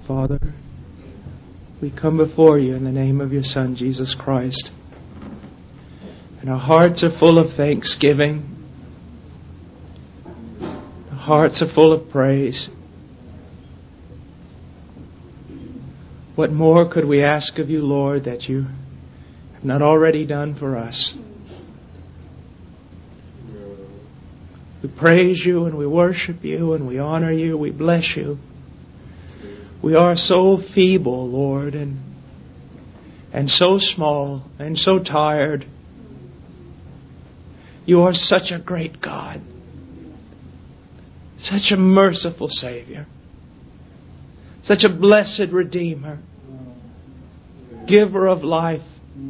Father, we come before you in the name of your Son, Jesus Christ. And our hearts are full of thanksgiving. Our hearts are full of praise. What more could we ask of you, Lord, that you have not already done for us? We praise you and we worship you and we honor you. We bless you. We are so feeble, Lord, and so small and so tired. You are such a great God, such a merciful Savior, such a blessed Redeemer, giver of life.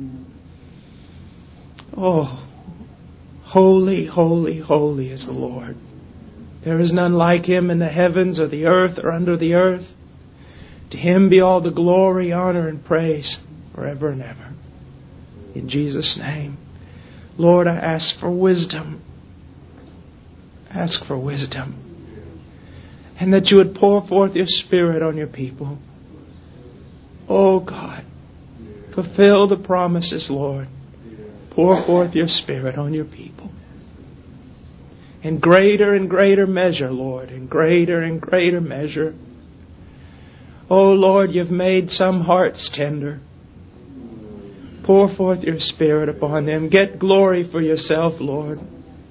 Oh, holy, holy, holy is the Lord. There is none like Him in the heavens or the earth or under the earth. To Him be all the glory, honor, and praise forever and ever. In Jesus' name. Lord, I ask for wisdom. Ask for wisdom. And that you would pour forth your Spirit on your people. Oh God, fulfill the promises, Lord. Pour forth your Spirit on your people. In greater and greater measure, Lord. In greater and greater measure. Oh Lord, you've made some hearts tender. Pour forth your Spirit upon them. Get glory for yourself, Lord.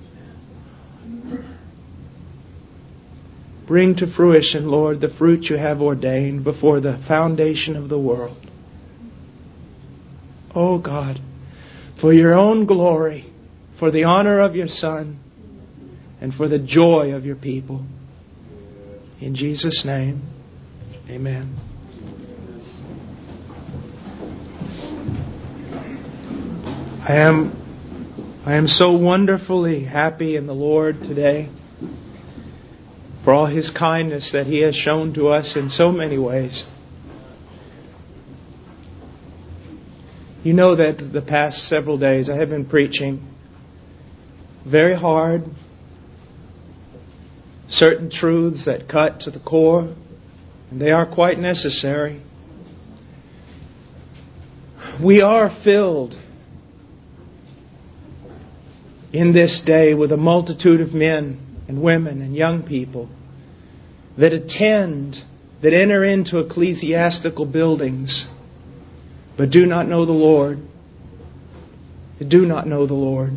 Bring to fruition, Lord, the fruit you have ordained before the foundation of the world. Oh God, for your own glory, for the honor of your Son, and for the joy of your people. In Jesus' name, amen. I am so wonderfully happy in the Lord today for all His kindness that He has shown to us in so many ways. You know that the past several days I have been preaching very hard, certain truths that cut to the core, and they are quite necessary. We are filled in this day with a multitude of men and women and young people that attend, that enter into ecclesiastical buildings, but do not know the Lord. They do not know the Lord.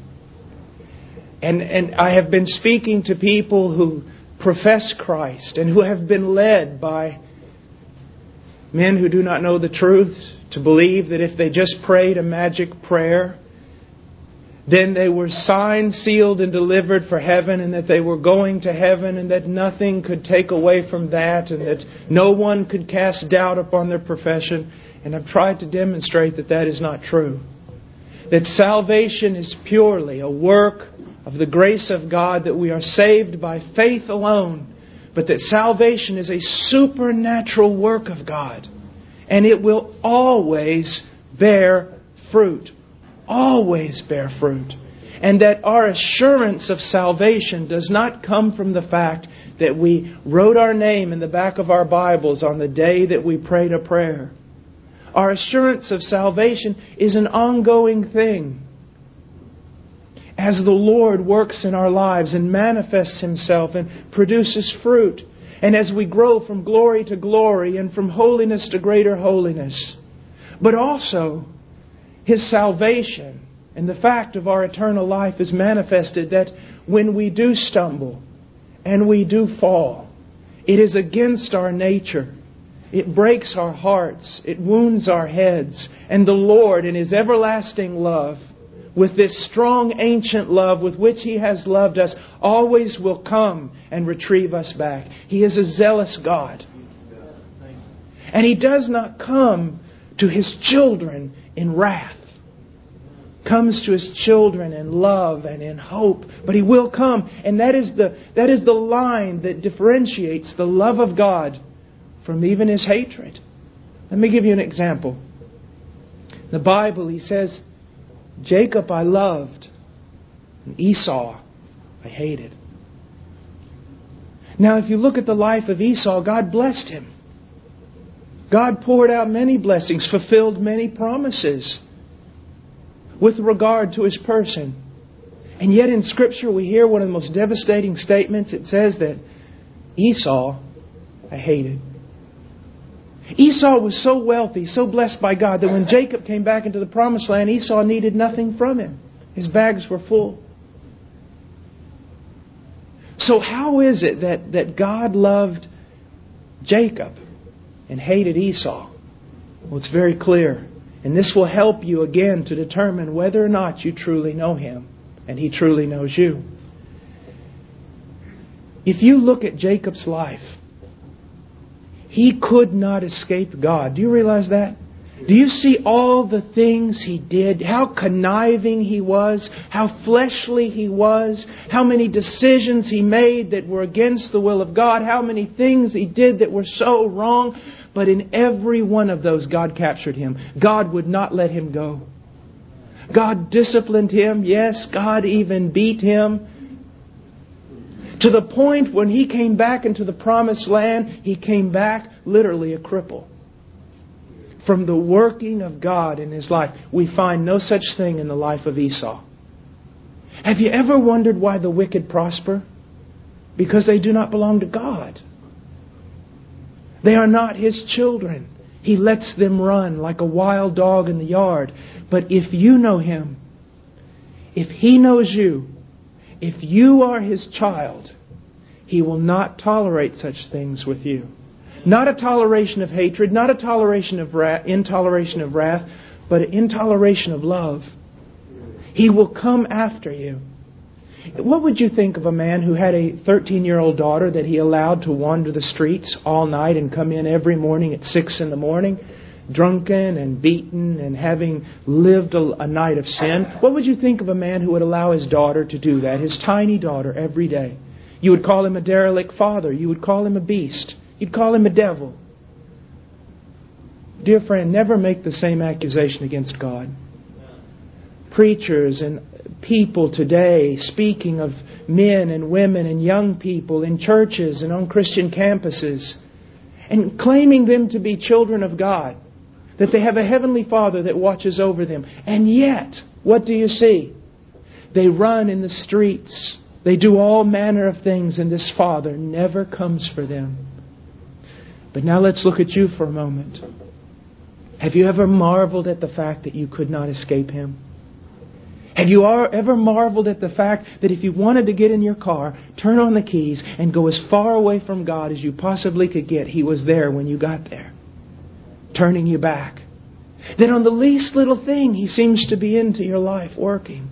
And I have been speaking to people who profess Christ and who have been led by men who do not know the truth to believe that if they just prayed a magic prayer, then they were signed, sealed, and delivered for heaven, and that they were going to heaven, and that nothing could take away from that, and that no one could cast doubt upon their profession. And I've tried to demonstrate that that is not true. That salvation is purely a work of the grace of God, that we are saved by faith alone, but that salvation is a supernatural work of God. And it will always bear fruit. Always bear fruit. And that our assurance of salvation does not come from the fact that we wrote our name in the back of our Bibles on the day that we prayed a prayer. Our assurance of salvation is an ongoing thing. As the Lord works in our lives and manifests Himself and produces fruit, and as we grow from glory to glory and from holiness to greater holiness. But also, His salvation and the fact of our eternal life is manifested that when we do stumble and we do fall, it is against our nature. It breaks our hearts. It wounds our heads. And the Lord, in His everlasting love, with this strong ancient love with which He has loved us, always will come and retrieve us back. He is a zealous God. And He does not come to His children in wrath. Comes to His children in love and in hope. But He will come. And that is the line that differentiates the love of God from even His hatred. Let me give you an example. In the Bible, He says, Jacob I loved, and Esau I hated. Now, if you look at the life of Esau, God blessed him. God poured out many blessings, fulfilled many promises with regard to His person. And yet in Scripture we hear one of the most devastating statements. It says that Esau I hated. Esau was so wealthy, so blessed by God, that when Jacob came back into the Promised Land, Esau needed nothing from him. His bags were full. So how is it that God loved Jacob and hated Esau? Well, it's very clear. And this will help you again to determine whether or not you truly know Him and He truly knows you. If you look at Jacob's life, he could not escape God. Do you realize that? Do you see all the things he did? How conniving he was? How fleshly he was? How many decisions he made that were against the will of God? How many things he did that were so wrong? But in every one of those, God captured him. God would not let him go. God disciplined him. Yes, God even beat him. To the point when he came back into the Promised Land, he came back literally a cripple. From the working of God in his life, we find no such thing in the life of Esau. Have you ever wondered why the wicked prosper? Because they do not belong to God. They are not His children. He lets them run like a wild dog in the yard. But if you know Him, if He knows you, if you are His child, He will not tolerate such things with you. Not a toleration of hatred, not a toleration of intoleration of wrath, but an intoleration of love. He will come after you. What would you think of a man who had a 13-year-old daughter that he allowed to wander the streets all night and come in every morning at 6 in the morning, drunken and beaten and having lived a night of sin? What would you think of a man who would allow his daughter to do that, his tiny daughter, every day? You would call him a derelict father. You would call him a beast. You'd call him a devil. Dear friend, never make the same accusation against God. Preachers and people today speaking of men and women and young people in churches and on Christian campuses and claiming them to be children of God, that they have a heavenly Father that watches over them. And yet, what do you see? They run in the streets. They do all manner of things, and this Father never comes for them. But now let's look at you for a moment. Have you ever marveled at the fact that you could not escape Him? Have you ever marveled at the fact that if you wanted to get in your car, turn on the keys, and go as far away from God as you possibly could get, He was there when you got there, turning you back? That on the least little thing, He seems to be into your life, working.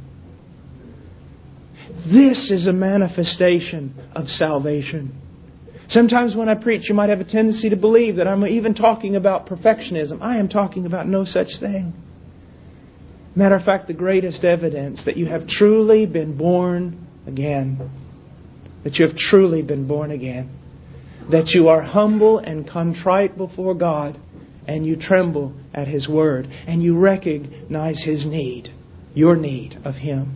This is a manifestation of salvation. Sometimes when I preach, you might have a tendency to believe that I'm even talking about perfectionism. I am talking about no such thing. Matter of fact, the greatest evidence that you have truly been born again, that you have truly been born again, that you are humble and contrite before God, and you tremble at His Word, and you recognize His need, your need of Him.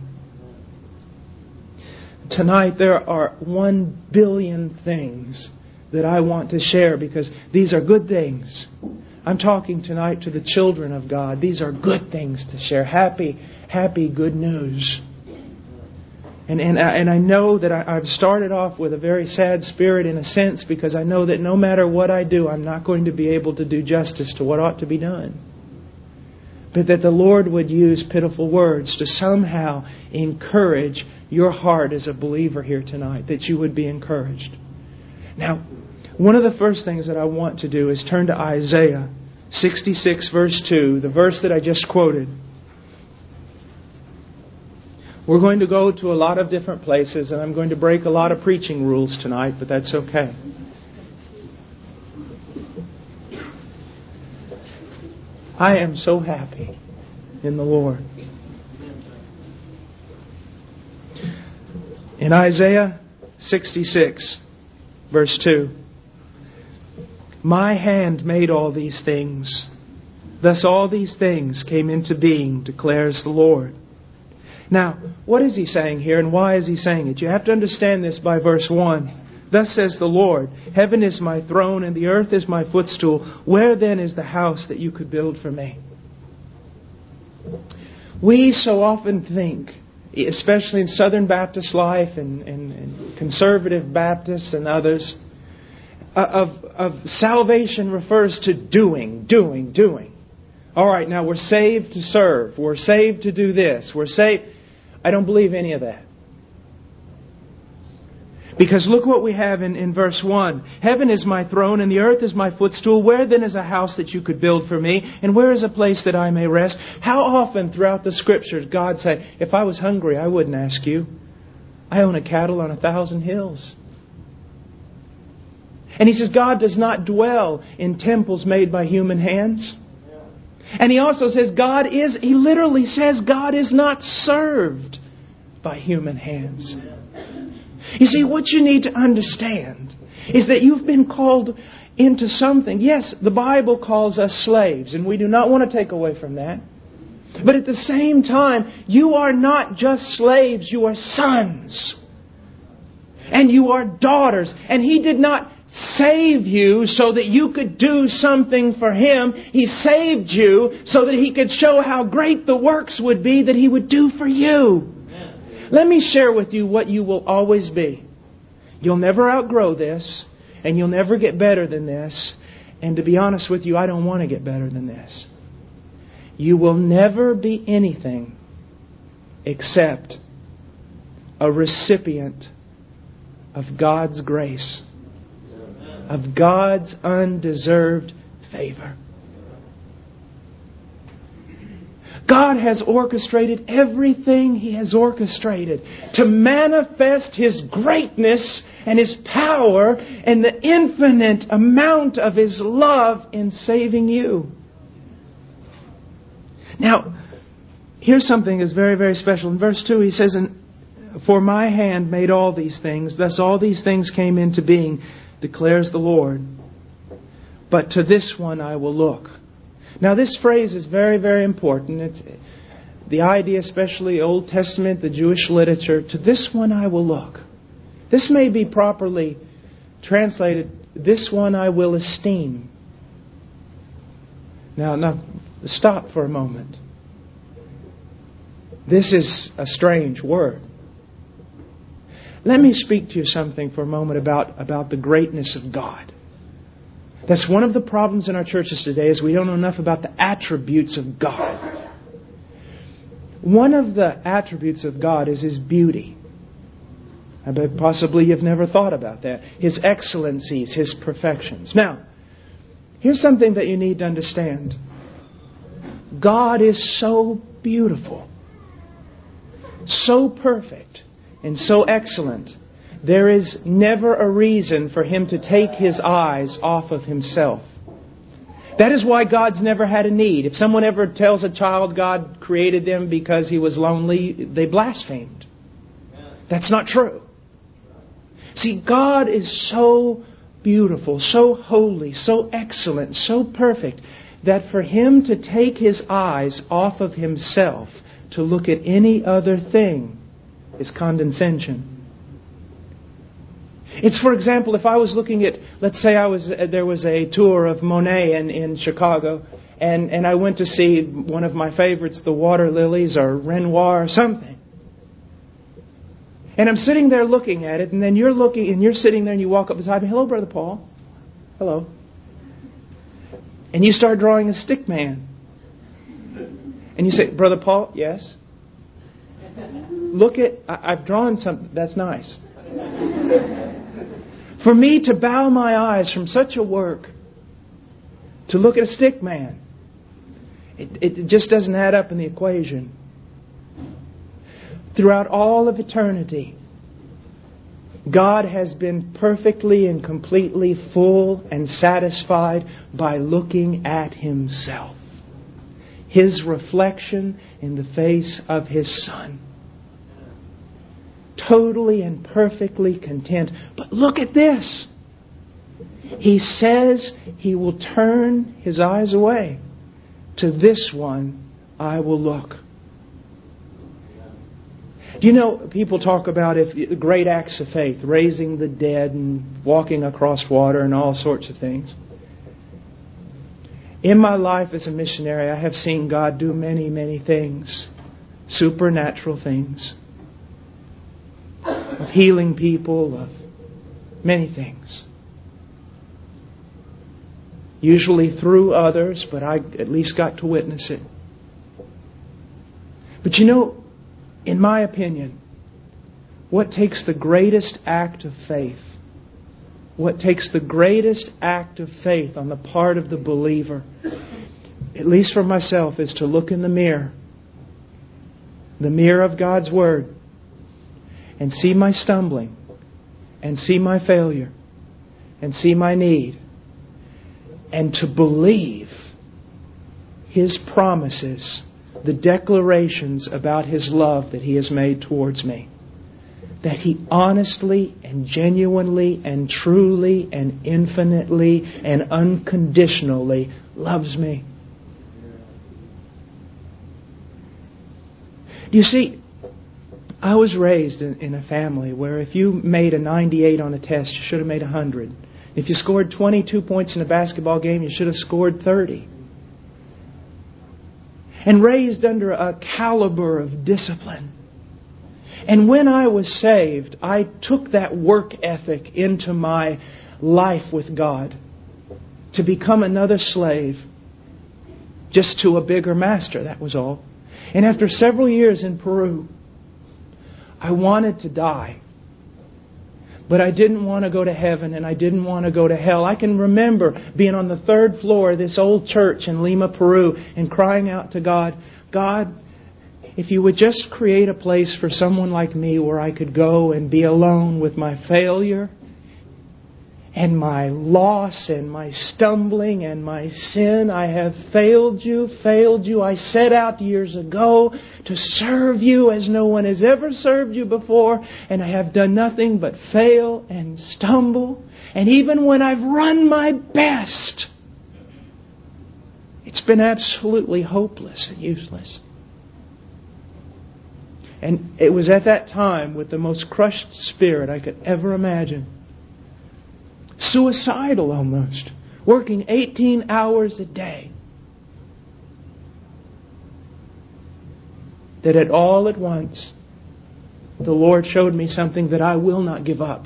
Tonight there are 1 billion things that I want to share because these are good things. I'm talking tonight to the children of God. These are good things to share. Happy good news. And I know that I've started off with a very sad spirit in a sense because I know that no matter what I do, I'm not going to be able to do justice to what ought to be done. But that the Lord would use pitiful words to somehow encourage your heart as a believer here tonight, that you would be encouraged. Now, one of the first things that I want to do is turn to Isaiah 66 verse 2, the verse that I just quoted. We're going to go to a lot of different places, and I'm going to break a lot of preaching rules tonight, but that's okay. I am so happy in the Lord. In Isaiah 66, verse 2, my hand made all these things. Thus all these things came into being, declares the Lord. Now, what is He saying here, and why is He saying it? You have to understand this by verse 1. Thus says the Lord, heaven is my throne and the earth is my footstool. Where then is the house that you could build for me? We so often think, especially in Southern Baptist life and conservative Baptists and others, of salvation refers to doing. All right, now we're saved to serve. We're saved to do this. We're saved. I don't believe any of that. Because look what we have in verse 1. Heaven is my throne and the earth is my footstool. Where then is a house that you could build for me? And where is a place that I may rest? How often throughout the Scriptures God say, if I was hungry, I wouldn't ask you. I own a cattle on 1,000 hills. And He says God does not dwell in temples made by human hands. And He also says He literally says God is not served by human hands. You see, what you need to understand is that you've been called into something. Yes, the Bible calls us slaves, and we do not want to take away from that. But at the same time, you are not just slaves, you are sons. And you are daughters. And He did not save you so that you could do something for Him. He saved you so that He could show how great the works would be that He would do for you. Let me share with you what you will always be. You'll never outgrow this, and you'll never get better than this. And to be honest with you, I don't want to get better than this. You will never be anything except a recipient of God's grace, of God's undeserved favor. God has orchestrated everything He has orchestrated to manifest His greatness and His power and the infinite amount of His love in saving you. Now, here's something that's very, very special. In verse 2 He says, "For my hand made all these things, thus all these things came into being, declares the Lord. But to this one I will look." Now this phrase is very, very important. It's the idea, especially Old Testament, the Jewish literature, to this one I will look. This may be properly translated, this one I will esteem. Now stop for a moment. This is a strange word. Let me speak to you something for a moment about the greatness of God. That's one of the problems in our churches today, is we don't know enough about the attributes of God. One of the attributes of God is His beauty. I bet possibly you've never thought about that. His excellencies, His perfections. Now, here's something that you need to understand. God is so beautiful, so perfect, and so excellent. There is never a reason for Him to take His eyes off of Himself. That is why God's never had a need. If someone ever tells a child God created them because he was lonely, they blasphemed. That's not true. See, God is so beautiful, so holy, so excellent, so perfect, that for Him to take His eyes off of Himself to look at any other thing is condescension. It's, for example, if I was looking at, let's say there was a tour of Monet in Chicago, and I went to see one of my favorites, the Water Lilies or Renoir or something. And I'm sitting there looking at it, and then you're sitting there and you walk up beside me, "Hello, Brother Paul." "Hello." And you start drawing a stick man. And you say, "Brother Paul," "Yes." I've drawn something, that's nice. For me to bow my eyes from such a work to look at a stick man, it just doesn't add up in the equation. Throughout all of eternity, God has been perfectly and completely full and satisfied by looking at Himself. His reflection in the face of His Son. Totally and perfectly content. But look at this. He says He will turn His eyes away. To this one I will look. Do you know, people talk about great acts of faith, raising the dead and walking across water and all sorts of things. In my life as a missionary, I have seen God do many, many things. Supernatural things. Of healing people, of many things. Usually through others, but I at least got to witness it. But you know, in my opinion, what takes the greatest act of faith? What takes the greatest act of faith on the part of the believer, at least for myself, is to look in the mirror of God's Word, and see my stumbling, and see my failure, and see my need, and to believe His promises, the declarations about His love that He has made towards me. That He honestly and genuinely and truly and infinitely and unconditionally loves me. You see, I was raised in a family where if you made a 98 on a test, you should have made 100. If you scored 22 points in a basketball game, you should have scored 30. And raised under a caliber of discipline. And when I was saved, I took that work ethic into my life with God to become another slave, just to a bigger master, that was all. And after several years in Peru, I wanted to die. But I didn't want to go to heaven and I didn't want to go to hell. I can remember being on the 3rd floor of this old church in Lima, Peru, and crying out to God, God, if You would just create a place for someone like me where I could go and be alone with my failure and my loss and my stumbling and my sin. I have failed You. I set out years ago to serve You as no one has ever served You before, and I have done nothing but fail and stumble. And even when I've run my best, it's been absolutely hopeless and useless. And it was at that time, with the most crushed spirit I could ever imagine, suicidal almost, working 18 hours a day, that all at once the Lord showed me something that I will not give up.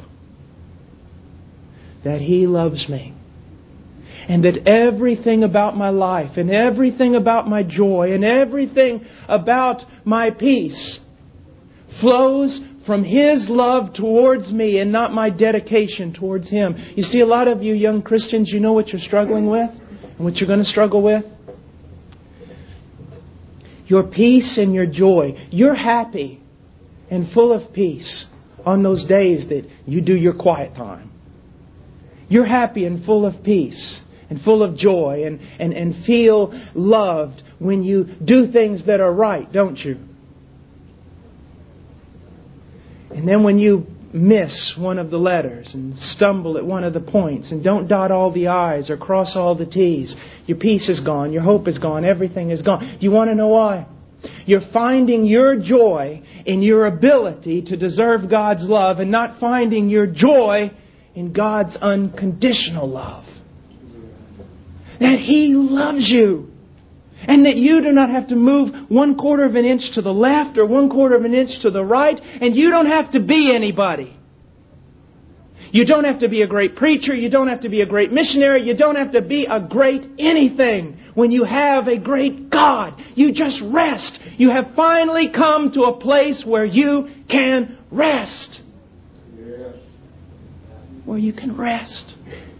That He loves me. And that everything about my life and everything about my joy and everything about my peace flows from His love towards me and not my dedication towards Him. You see, a lot of you young Christians, you know what you're struggling with and what you're going to struggle with? Your peace and your joy. You're happy and full of peace on those days that you do your quiet time. You're happy and full of peace and full of joy and feel loved when you do things that are right, don't you? And then when you miss one of the letters and stumble at one of the points and don't dot all the I's or cross all the T's, your peace is gone, your hope is gone, everything is gone. Do you want to know why? You're finding your joy in your ability to deserve God's love and not finding your joy in God's unconditional love. That He loves you. And that you do not have to move 1/4 of an inch to the left or 1/4 of an inch to the right. And you don't have to be anybody. You don't have to be a great preacher. You don't have to be a great missionary. You don't have to be a great anything when you have a great God. You just rest. You have finally come to a place where you can rest. Where you can rest.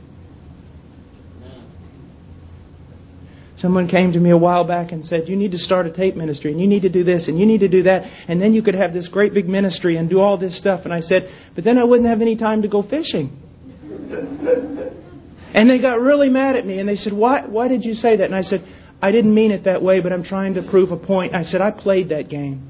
Someone came to me a while back and said, you need to start a tape ministry and you need to do this and you need to do that. And then you could have this great big ministry and do all this stuff. And I said, but then I wouldn't have any time to go fishing. And they got really mad at me and they said, why did you say that? And I said, I didn't mean it that way, but I'm trying to prove a point. I said, I played that game.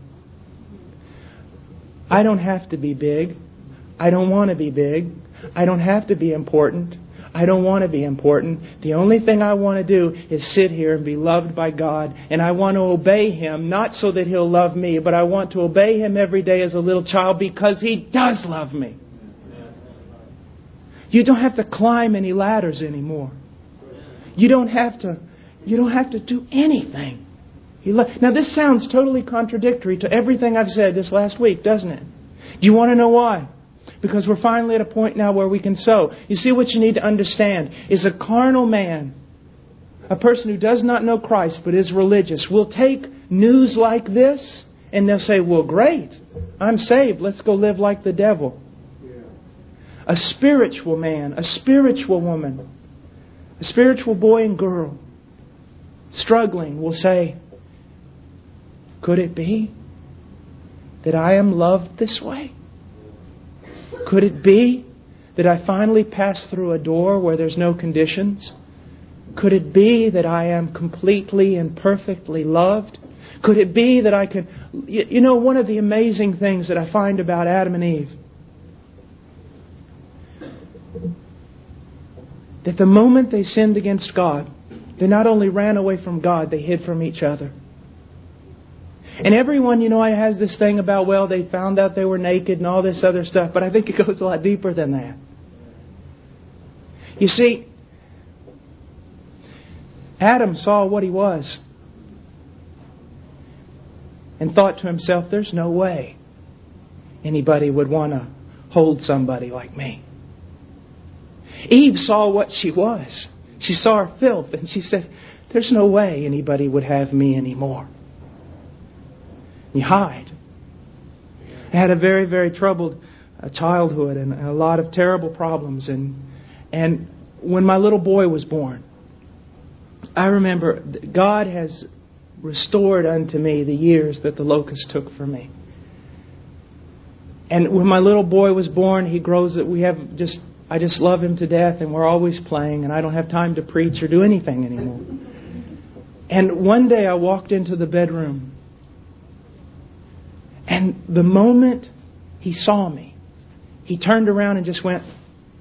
I don't have to be big. I don't want to be big. I don't have to be important. I don't want to be important. The only thing I want to do is sit here and be loved by God. And I want to obey Him, not so that He'll love me, but I want to obey Him every day as a little child because He does love me. You don't have to climb any ladders anymore. You don't have to do anything. Now this sounds totally contradictory to everything I've said this last week, doesn't it? Do you want to know why? Because we're finally at a point now where we can sow. You see, what you need to understand is a carnal man, a person who does not know Christ but is religious, will take news like this and they'll say, well, great, I'm saved. Let's go live like the devil. A spiritual man, a spiritual woman, a spiritual boy and girl struggling will say, could it be that I am loved this way? Could it be that I finally pass through a door where there's no conditions? Could it be that I am completely and perfectly loved? Could it be that I can... You know, one of the amazing things that I find about Adam and Eve, that the moment they sinned against God, they not only ran away from God, they hid from each other. And everyone, has this thing about, well, they found out they were naked and all this other stuff. But I think it goes a lot deeper than that. You see, Adam saw what he was and thought to himself, there's no way anybody would want to hold somebody like me. Eve saw what she was. She saw her filth and she said, there's no way anybody would have me anymore. You hide. I had a very, very troubled childhood and a lot of terrible problems. And when my little boy was born, I remember God has restored unto me the years that the locust took from me. And when my little boy was born, he grows up. I just love him to death, and we're always playing, and I don't have time to preach or do anything anymore. And one day I walked into the bedroom. And the moment he saw me, he turned around and just went.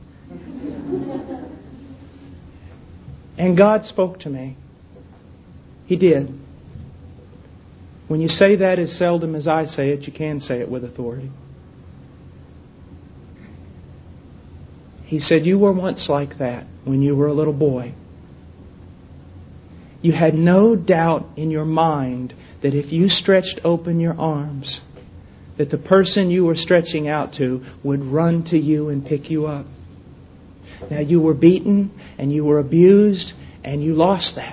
And God spoke to me. He did. When you say that as seldom as I say it, you can say it with authority. He said, you were once like that when you were a little boy. You had no doubt in your mind that if you stretched open your arms, that the person you were stretching out to would run to you and pick you up. Now you were beaten and you were abused and you lost that.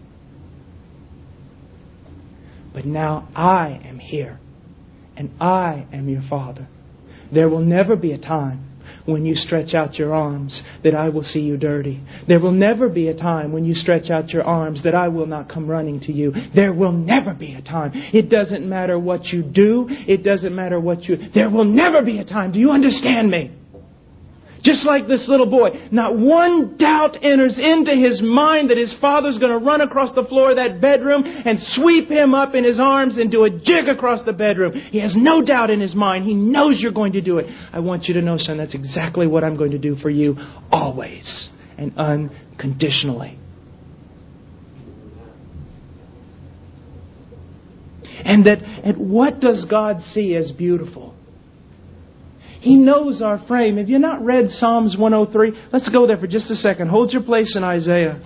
But now I am here and I am your Father. There will never be a time when you stretch out your arms that I will see you dirty. There will never be a time when you stretch out your arms that I will not come running to you. There will never be a time. It doesn't matter what you do. It doesn't matter there will never be a time. Do you understand me? Just like this little boy, not one doubt enters into his mind that his father's going to run across the floor of that bedroom and sweep him up in his arms and do a jig across the bedroom. He has no doubt in his mind. He knows you're going to do it. I want you to know, son, that's exactly what I'm going to do for you always and unconditionally. And what does God see as beautiful? He knows our frame. Have you not read Psalms 103? Let's go there for just a second. Hold your place in Isaiah.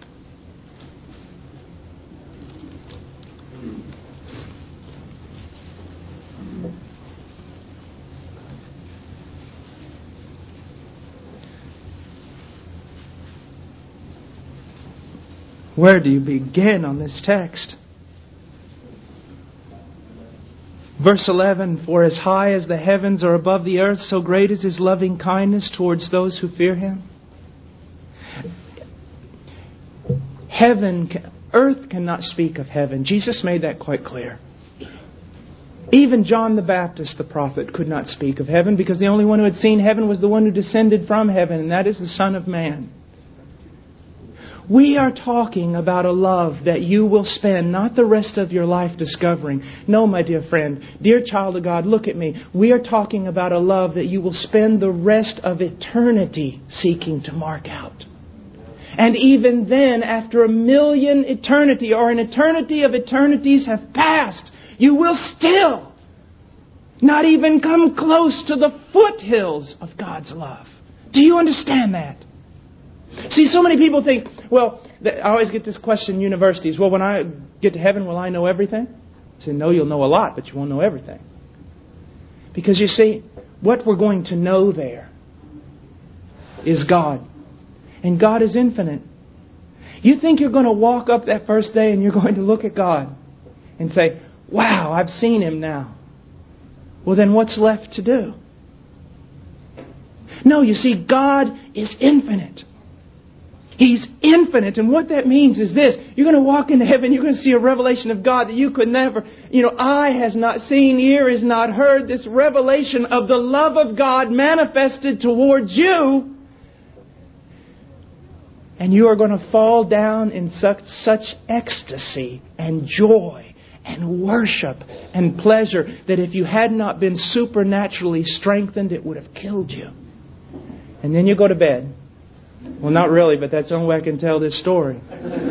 Where do you begin on this text? Verse 11, for as high as the heavens are above the earth, so great is His loving kindness towards those who fear Him. Earth cannot speak of heaven. Jesus made that quite clear. Even John the Baptist, the prophet, could not speak of heaven because the only one who had seen heaven was the one who descended from heaven, and that is the Son of Man. We are talking about a love that you will spend not the rest of your life discovering. No, my dear friend, dear child of God, look at me. We are talking about a love that you will spend the rest of eternity seeking to mark out. And even then, after 1,000,000 eternity or an eternity of eternities have passed, you will still not even come close to the foothills of God's love. Do you understand that? See, so many people think, well, I always get this question in universities, well, when I get to heaven, will I know everything? I say, no, you'll know a lot, but you won't know everything. Because you see, what we're going to know there is God. And God is infinite. You think you're going to walk up that first day and you're going to look at God and say, wow, I've seen Him now. Well, then what's left to do? No, you see, God is infinite. He's infinite. And what that means is this. You're going to walk into heaven. You're going to see a revelation of God that you could never, eye has not seen, ear has not heard. This revelation of the love of God manifested towards you. And you are going to fall down in such ecstasy and joy and worship and pleasure that if you had not been supernaturally strengthened, it would have killed you. And then you go to bed. Well, not really, but that's the only way I can tell this story.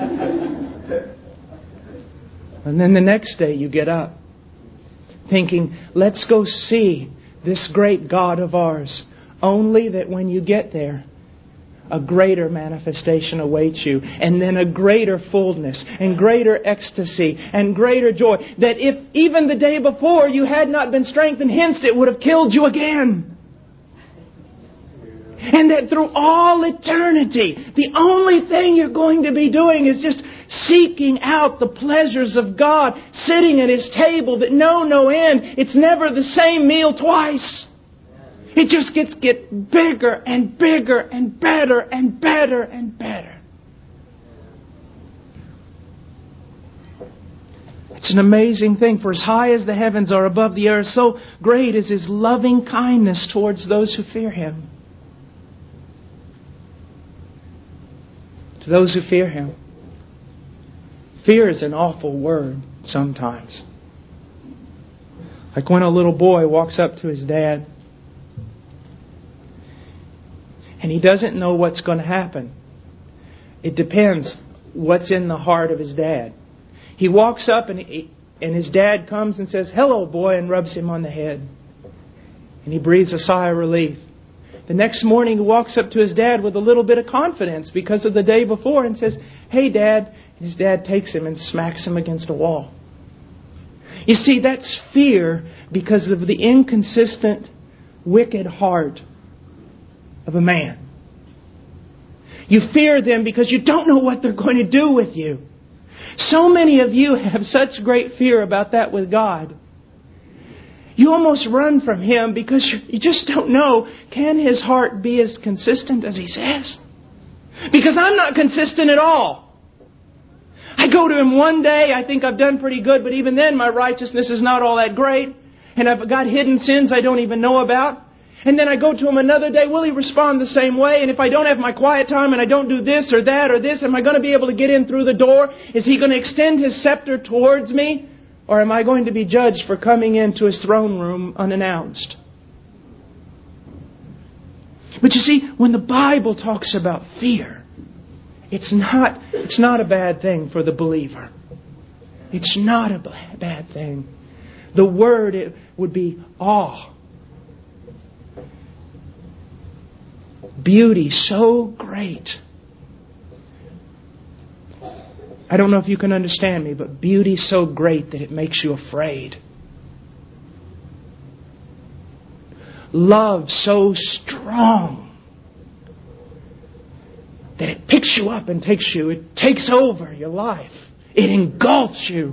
And then the next day you get up thinking, let's go see this great God of ours. Only that when you get there, a greater manifestation awaits you. And then a greater fullness and greater ecstasy and greater joy. That if even the day before you had not been strengthened, hence it would have killed you again. And that through all eternity, the only thing you're going to be doing is just seeking out the pleasures of God, sitting at His table that know no end. It's never the same meal twice. It just gets bigger and bigger and better and better and better. It's an amazing thing. For as high as the heavens are above the earth, so great is His loving kindness towards those who fear Him. To those who fear Him. Fear is an awful word sometimes. Like when a little boy walks up to his dad and he doesn't know what's going to happen. It depends what's in the heart of his dad. He walks up and his dad comes and says, "Hello, boy," and rubs him on the head. And he breathes a sigh of relief. The next morning he walks up to his dad with a little bit of confidence because of the day before and says, "Hey, Dad." And his dad takes him and smacks him against a wall. You see, that's fear because of the inconsistent, wicked heart of a man. You fear them because you don't know what they're going to do with you. So many of you have such great fear about that with God. You almost run from Him because you just don't know, can His heart be as consistent as He says? Because I'm not consistent at all. I go to Him one day, I think I've done pretty good, but even then my righteousness is not all that great. And I've got hidden sins I don't even know about. And then I go to Him another day, will He respond the same way? And if I don't have my quiet time and I don't do this or that or this, am I going to be able to get in through the door? Is He going to extend His scepter towards me? Or am I going to be judged for coming into His throne room unannounced? But you see, when the Bible talks about fear, it's not a bad thing for the believer. It's not a bad thing. The word it would be awe. Beauty so great. I don't know if you can understand me, but beauty so great that it makes you afraid. Love so strong that it picks you up and takes you. It takes over your life. It engulfs you.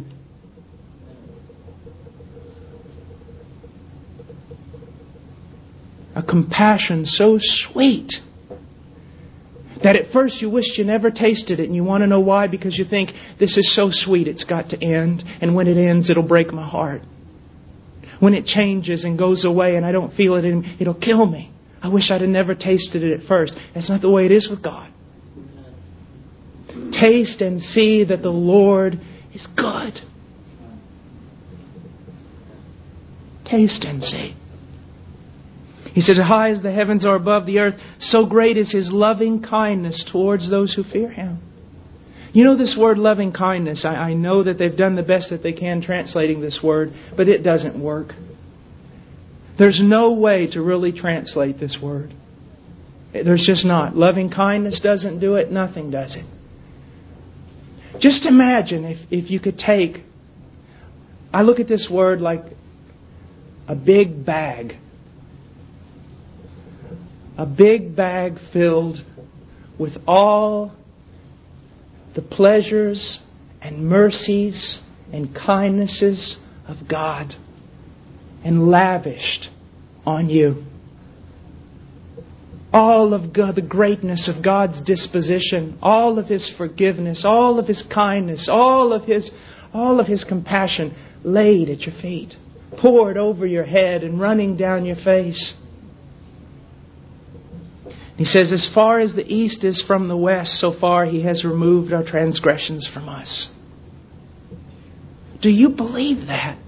A compassion so sweet that at first you wish you never tasted it, and you want to know why, because you think, this is so sweet, it's got to end, and when it ends, it'll break my heart. When it changes and goes away and I don't feel it, it'll kill me. I wish I'd have never tasted it at first. That's not the way it is with God. Taste and see that the Lord is good. Taste and see. He said, as high as the heavens are above the earth, so great is His loving kindness towards those who fear Him. You know this word loving kindness, I know that they've done the best that they can translating this word, but it doesn't work. There's no way to really translate this word. There's just not. Loving kindness doesn't do it. Nothing does it. Just imagine if you could take... I look at this word like a big bag. A big bag filled with all the pleasures and mercies and kindnesses of God, and lavished on you. All of God, the greatness of God's disposition, all of His forgiveness, all of His kindness, all of His compassion laid at your feet, poured over your head and running down your face. He says, as far as the east is from the west, so far He has removed our transgressions from us. Do you believe that?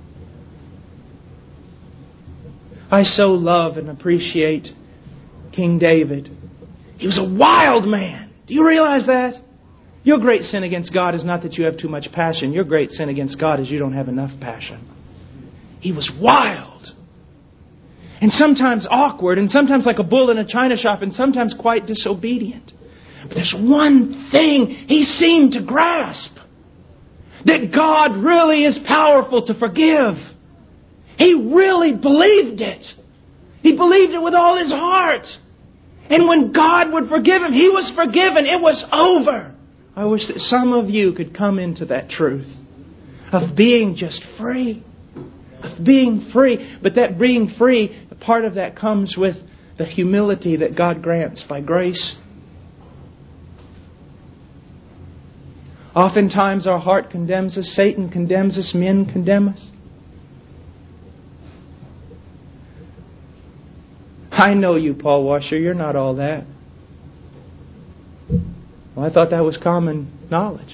I so love and appreciate King David. He was a wild man. Do you realize that? Your great sin against God is not that you have too much passion. Your great sin against God is you don't have enough passion. He was wild. And sometimes awkward, and sometimes like a bull in a china shop, and sometimes quite disobedient. But there's one thing he seemed to grasp. That God really is powerful to forgive. He really believed it. He believed it with all his heart. And when God would forgive him, he was forgiven. It was over. I wish that some of you could come into that truth of being just free. Of being free. But that being free, part of that comes with the humility that God grants by grace. Oftentimes our heart condemns us. Satan condemns us. Men condemn us. I know you, Paul Washer. You're not all that. Well, I thought that was common knowledge.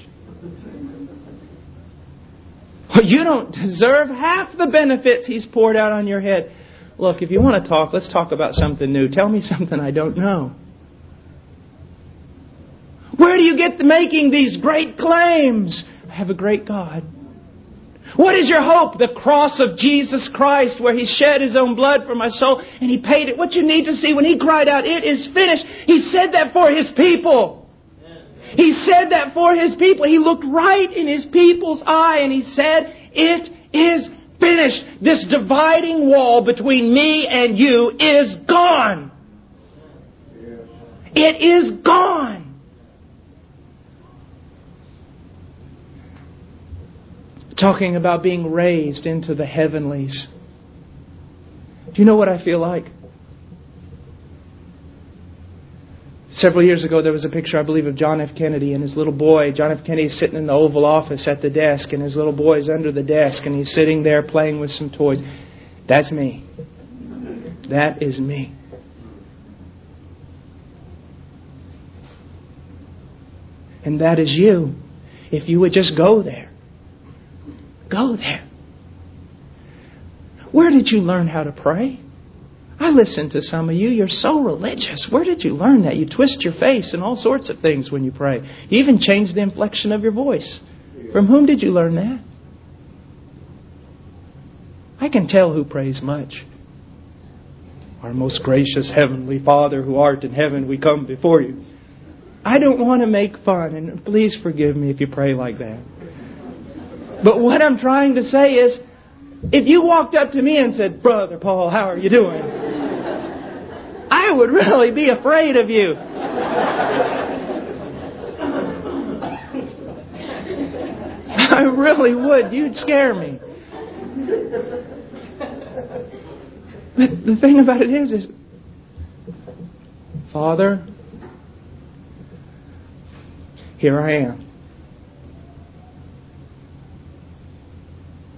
Well, you don't deserve half the benefits He's poured out on your head. Look, if you want to talk, let's talk about something new. Tell me something I don't know. Where do you get to making these great claims? I have a great God. What is your hope? The cross of Jesus Christ, where He shed His own blood for my soul and He paid it. What you need to see when He cried out, "It is finished," He said that for His people. He said that for His people. He looked right in His people's eye and He said, "It is finished." This dividing wall between me and you is gone. It is gone. Talking about being raised into the heavenlies. Do you know what I feel like? Several years ago there was a picture, I believe, of John F. Kennedy and his little boy. John F. Kennedy is sitting in the Oval Office at the desk and his little boy is under the desk and he's sitting there playing with some toys. That's me. That is me. And that is you. If you would just go there. Go there. Where did you learn how to pray? I listened to some of you. You're so religious. Where did you learn that? You twist your face and all sorts of things when you pray. You even change the inflection of your voice. From whom did you learn that? I can tell who prays much. Our most gracious Heavenly Father who art in heaven, we come before you. I don't want to make fun, and please forgive me if you pray like that. But what I'm trying to say is, if you walked up to me and said, "Brother Paul, how are you doing?" I would really be afraid of you. I really would. You'd scare me. But the thing about it is, Father, here I am.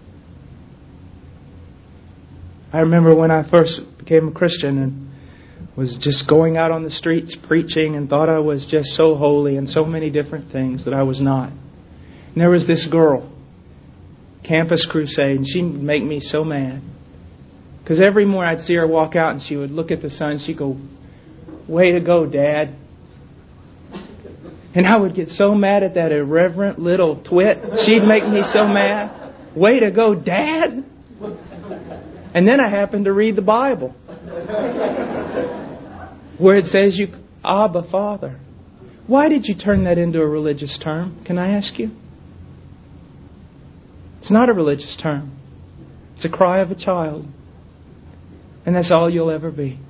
I remember when I first became a Christian and was just going out on the streets preaching and thought I was just so holy and so many different things that I was not. And there was this girl, Campus Crusade, and she would make me so mad. Because every morning I'd see her walk out and she would look at the sun. She'd go, "Way to go, Dad." And I would get so mad at that irreverent little twit. She'd make me so mad. "Way to go, Dad." And then I happened to read the Bible, where it says, "Abba, Father." Why did you turn that into a religious term? Can I ask you? It's not a religious term. It's a cry of a child. And that's all you'll ever be.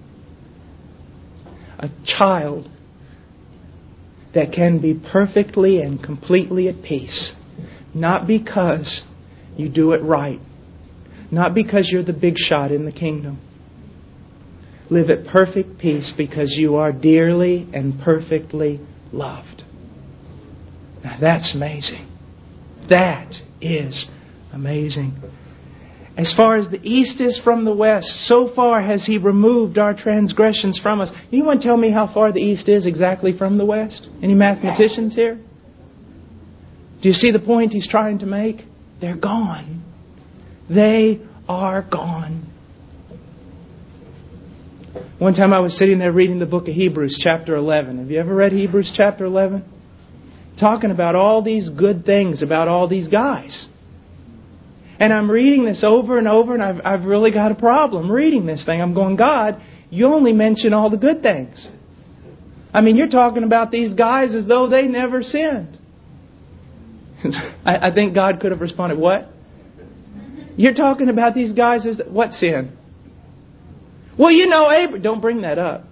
A child that can be perfectly and completely at peace. Not because you do it right. Not because you're the big shot in the kingdom. Live at perfect peace because you are dearly and perfectly loved. Now that's amazing. That is amazing. As far as the east is from the west, so far has He removed our transgressions from us. Anyone tell me how far the east is exactly from the west? Any mathematicians here? Do you see the point He's trying to make? They're gone. They are gone. One time I was sitting there reading the book of Hebrews, chapter 11. Have you ever read Hebrews chapter 11? Talking about all these good things about all these guys. And I'm reading this over and over, and I've really got a problem reading this thing. I'm going, "God, you only mention all the good things. I mean, you're talking about these guys as though they never sinned." I think God could have responded, "What? You're talking about these guys as... What sin?" "Well, you know, Abraham..." Don't bring that up.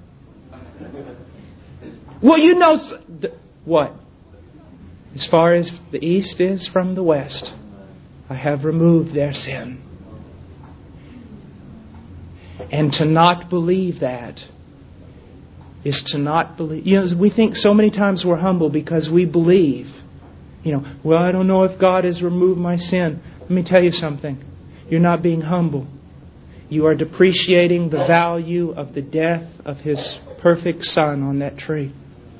"Well, you know..." What? "As far as the east is from the west, I have removed their sin." And to not believe that is to not believe. You know, we think so many times we're humble because we believe. "Well, I don't know if God has removed my sin." Let me tell you something. You're not being humble. You are depreciating the value of the death of His perfect Son on that tree.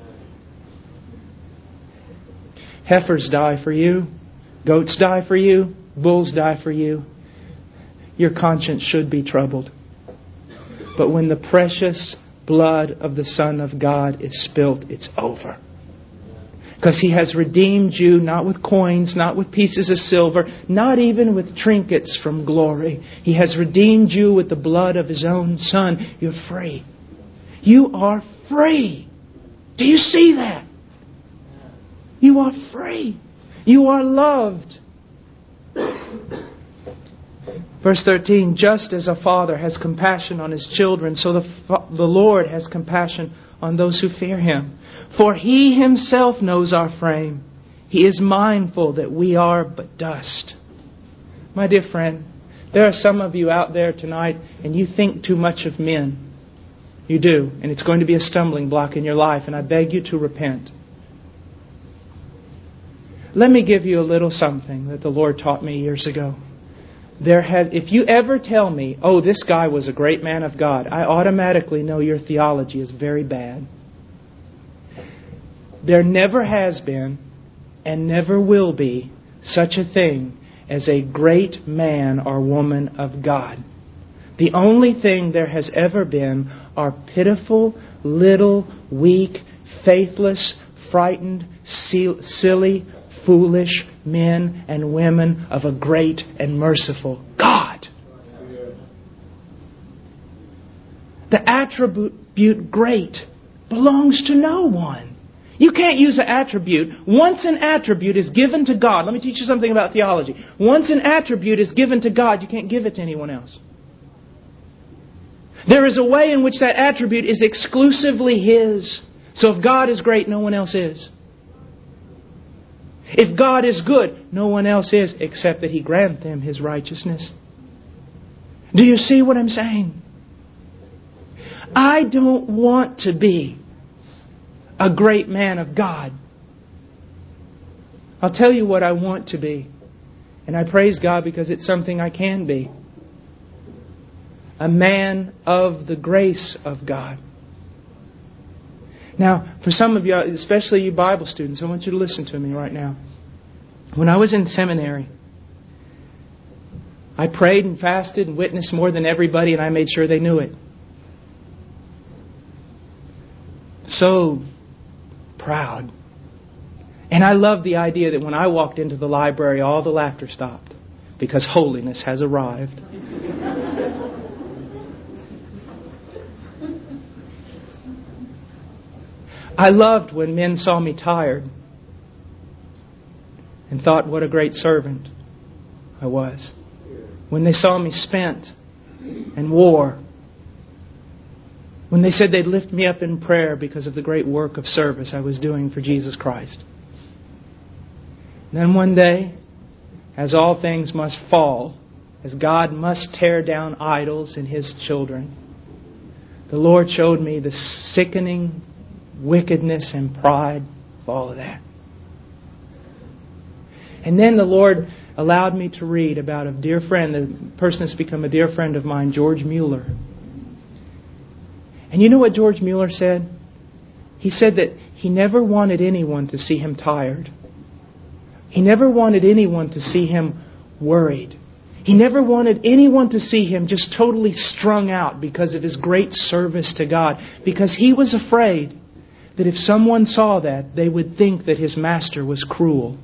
Heifers die for you. Goats die for you. Bulls die for you. Your conscience should be troubled. But when the precious blood of the Son of God is spilt, it's over. Because He has redeemed you not with coins, not with pieces of silver, not even with trinkets from glory. He has redeemed you with the blood of His own Son. You're free. You are free. Do you see that? You are free. You are loved. Verse 13, "Just as a father has compassion on his children, so the Lord has compassion on those who fear Him. For He Himself knows our frame. He is mindful that we are but dust." My dear friend, there are some of you out there tonight and you think too much of men. You do. And it's going to be a stumbling block in your life, and I beg you to repent. Let me give you a little something that the Lord taught me years ago. If you ever tell me, "Oh, this guy was a great man of God," I automatically know your theology is very bad. There never has been and never will be such a thing as a great man or woman of God. The only thing there has ever been are pitiful, little, weak, faithless, frightened, silly, foolish men and women of a great and merciful God. The attribute great belongs to no one. You can't use an attribute. Once an attribute is given to God, let me teach you something about theology. Once an attribute is given to God, you can't give it to anyone else. There is a way in which that attribute is exclusively His. So if God is great, no one else is. If God is good, no one else is, except that He grant them His righteousness. Do you see what I'm saying? I don't want to be a great man of God. I'll tell you what I want to be. And I praise God because it's something I can be. a man of the grace of God. Now, for some of you, especially you Bible students, I want you to listen to me right now. When I was in seminary, I prayed and fasted and witnessed more than everybody, and I made sure they knew it. So proud. And I loved the idea that when I walked into the library, all the laughter stopped, because holiness has arrived. I loved when men saw me tired and thought what a great servant I was. When they saw me spent and wore. When they said they'd lift me up in prayer because of the great work of service I was doing for Jesus Christ. And then one day, as all things must fall, as God must tear down idols in His children, the Lord showed me the sickening wickedness and pride of all of that. And then the Lord allowed me to read about a dear friend, the person that's become a dear friend of mine, George Mueller. And you know what George Mueller said? He said that he never wanted anyone to see him tired. He never wanted anyone to see him worried. He never wanted anyone to see him just totally strung out because of his great service to God. Because he was afraid that if someone saw that, they would think that his master was cruel.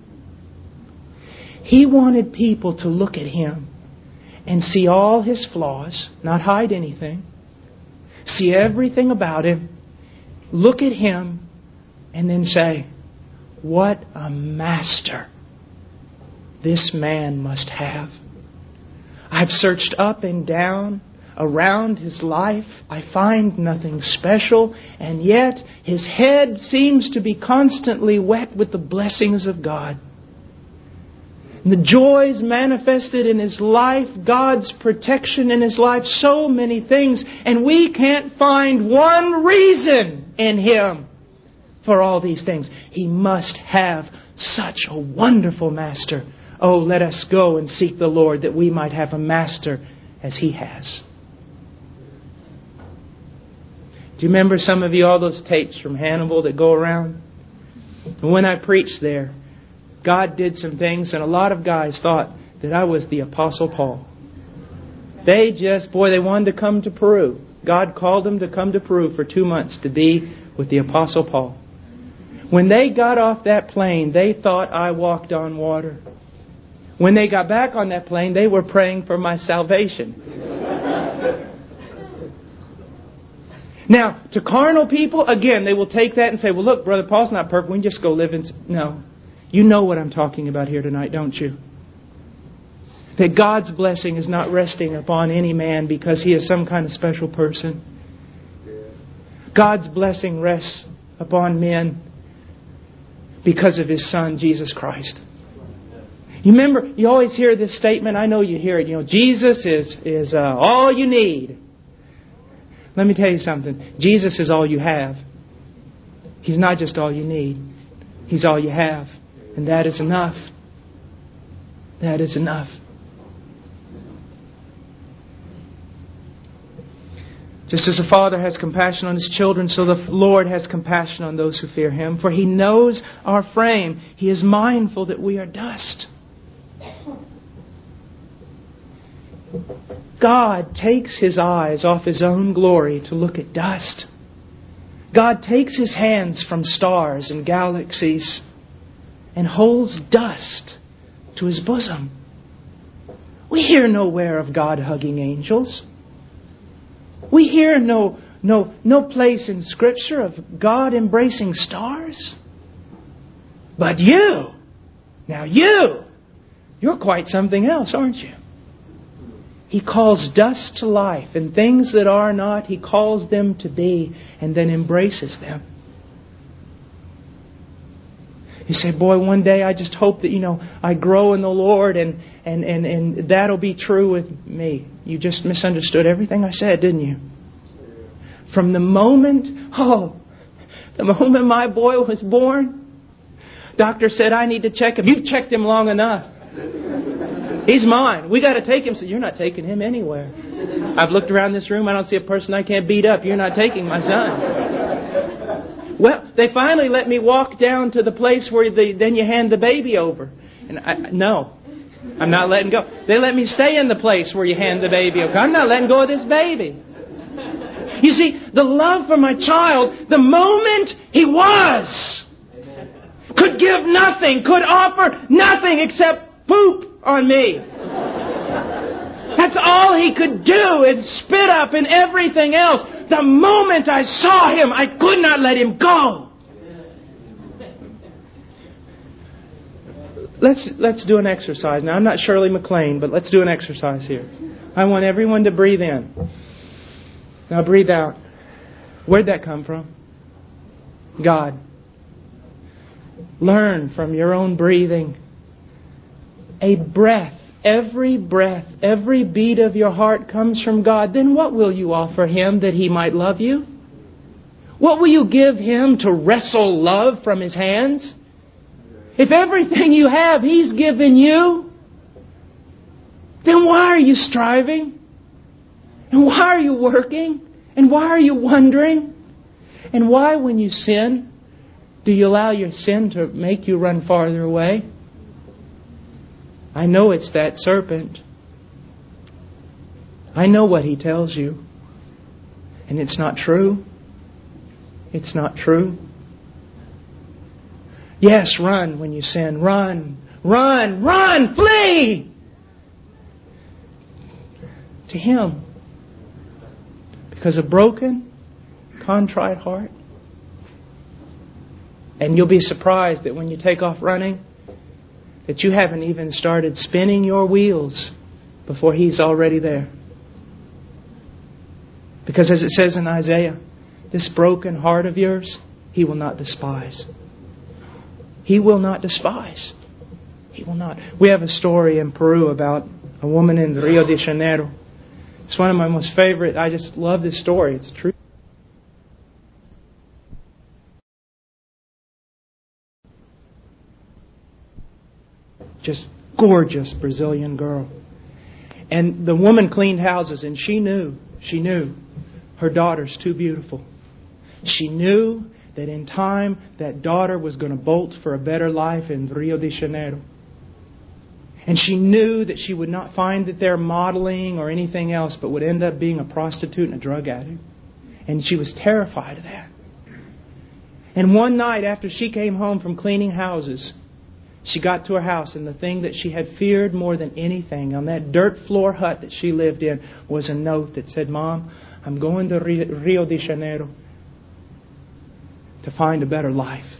He wanted people to look at him and see all his flaws, not hide anything. See everything about him. Look at him and then say, what a master this man must have. I've searched up and down around his life. I find nothing special, and yet his head seems to be constantly wet with the blessings of God. And the joys manifested in his life, God's protection in his life, so many things, and we can't find one reason in him for all these things. He must have such a wonderful master. Oh, let us go and seek the Lord that we might have a master as He has. Do you remember, some of you, all those tapes from Hannibal that go around? And when I preached there, God did some things, and a lot of guys thought that I was the Apostle Paul. They wanted to come to Peru. God called them to come to Peru for 2 months to be with the Apostle Paul. When they got off that plane, they thought I walked on water. When they got back on that plane, they were praying for my salvation. Now, to carnal people, again, they will take that and say, well, look, Brother Paul's not perfect. We can just go live in... No. You know what I'm talking about here tonight, don't you? That God's blessing is not resting upon any man because he is some kind of special person. God's blessing rests upon men because of His Son, Jesus Christ. You remember, you always hear this statement. I know you hear it. You know, Jesus is all you need. Let me tell you something. Jesus is all you have. He's not just all you need. He's all you have. And that is enough. That is enough. Just as a father has compassion on his children, so the Lord has compassion on those who fear Him. For He knows our frame. He is mindful that we are dust. God takes His eyes off His own glory to look at dust. God takes His hands from stars and galaxies and holds dust to His bosom. We hear nowhere of God hugging angels. We hear no place in Scripture of God embracing stars. But you're quite something else, aren't you? He calls dust to life, and things that are not, He calls them to be, and then embraces them. You say, boy, one day I just hope that, I grow in the Lord and that'll be true with me. You just misunderstood everything I said, didn't you? From the moment my boy was born, doctor said, I need to check him. You've checked him long enough. He's mine. We got to take him. So you're not taking him anywhere. I've looked around this room. I don't see a person I can't beat up. You're not taking my son. Well, they finally let me walk down to the place where then you hand the baby over. And no, I'm not letting go. They let me stay in the place where you hand the baby over. I'm not letting go of this baby. You see, the love for my child, the moment he was, could give nothing, could offer nothing except poop on me. That's all he could do, and spit up and everything else. The moment I saw him, I could not let him go. Let's do an exercise. Now, I'm not Shirley MacLaine, but let's do an exercise here. I want everyone to breathe in. Now breathe out. Where'd that come from? God. Learn from your own breathing. A breath, every beat of your heart comes from God. Then what will you offer Him that He might love you? What will you give Him to wrestle love from His hands? If everything you have He's given you, then why are you striving? And why are you working? And why are you wondering? And why, when you sin, do you allow your sin to make you run farther away? I know it's that serpent. I know what he tells you. And it's not true. It's not true. Yes, run when you sin. Run. Run. Run. Flee. To Him. Because a broken, contrite heart. And you'll be surprised that when you take off running, that you haven't even started spinning your wheels before He's already there. Because as it says in Isaiah, this broken heart of yours, He will not despise. He will not despise. He will not. We have a story in Peru about a woman in Rio de Janeiro. It's one of my most favorite. I just love this story. It's true. Just gorgeous Brazilian girl. And the woman cleaned houses, and she knew her daughter's too beautiful. She knew that in time that daughter was going to bolt for a better life in Rio de Janeiro. And she knew that she would not find it there modeling or anything else, but would end up being a prostitute and a drug addict. And she was terrified of that. And one night after she came home from cleaning houses, she got to her house, and the thing that she had feared more than anything on that dirt floor hut that she lived in was a note that said, "Mom, I'm going to Rio de Janeiro to find a better life."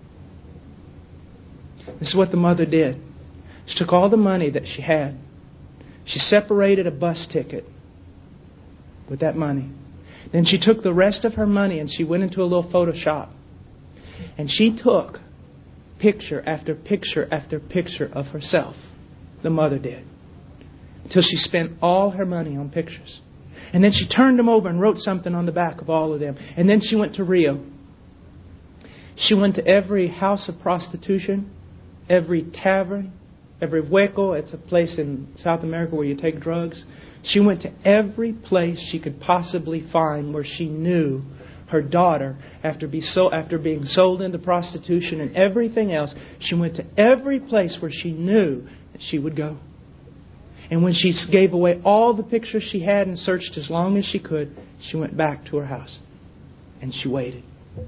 This is what the mother did. She took all the money that she had. She separated a bus ticket with that money. Then she took the rest of her money and she went into a little photo shop. And she took picture after picture after picture of herself. The mother did. Until she spent all her money on pictures. And then she turned them over and wrote something on the back of all of them. And then she went to Rio. She went to every house of prostitution, every tavern, every hueco. It's a place in South America where you take drugs. She went to every place she could possibly find where she knew her daughter, after being sold into prostitution and everything else, she went to every place where she knew that she would go. And when she gave away all the pictures she had and searched as long as she could, she went back to her house. And she waited.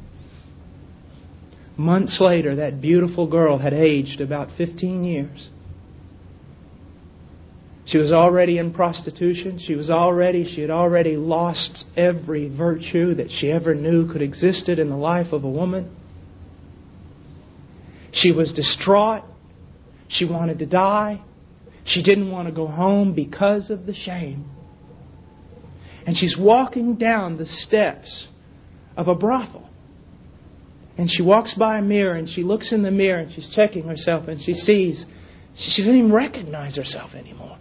Months later, that beautiful girl had aged about 15 years. She was already in prostitution. She had already lost every virtue that she ever knew could existed in the life of a woman. She was distraught. She wanted to die. She didn't want to go home because of the shame. And she's walking down the steps of a brothel. And she walks by a mirror and she looks in the mirror and she's checking herself and she sees she doesn't even recognize herself anymore.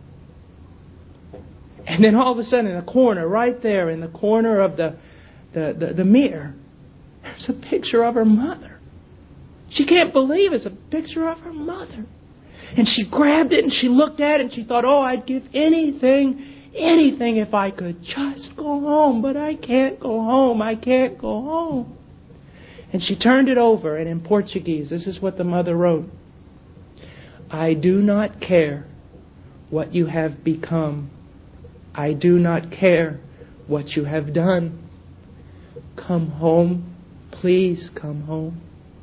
And then all of a sudden in the corner, right there in the corner of the mirror, there's a picture of her mother. She can't believe it's a picture of her mother. And she grabbed it and she looked at it and she thought, oh, I'd give anything if I could just go home. But I can't go home. I can't go home. And she turned it over, and in Portuguese, this is what the mother wrote. I do not care what you have become. I do not care what you have done. Come home. Please come home.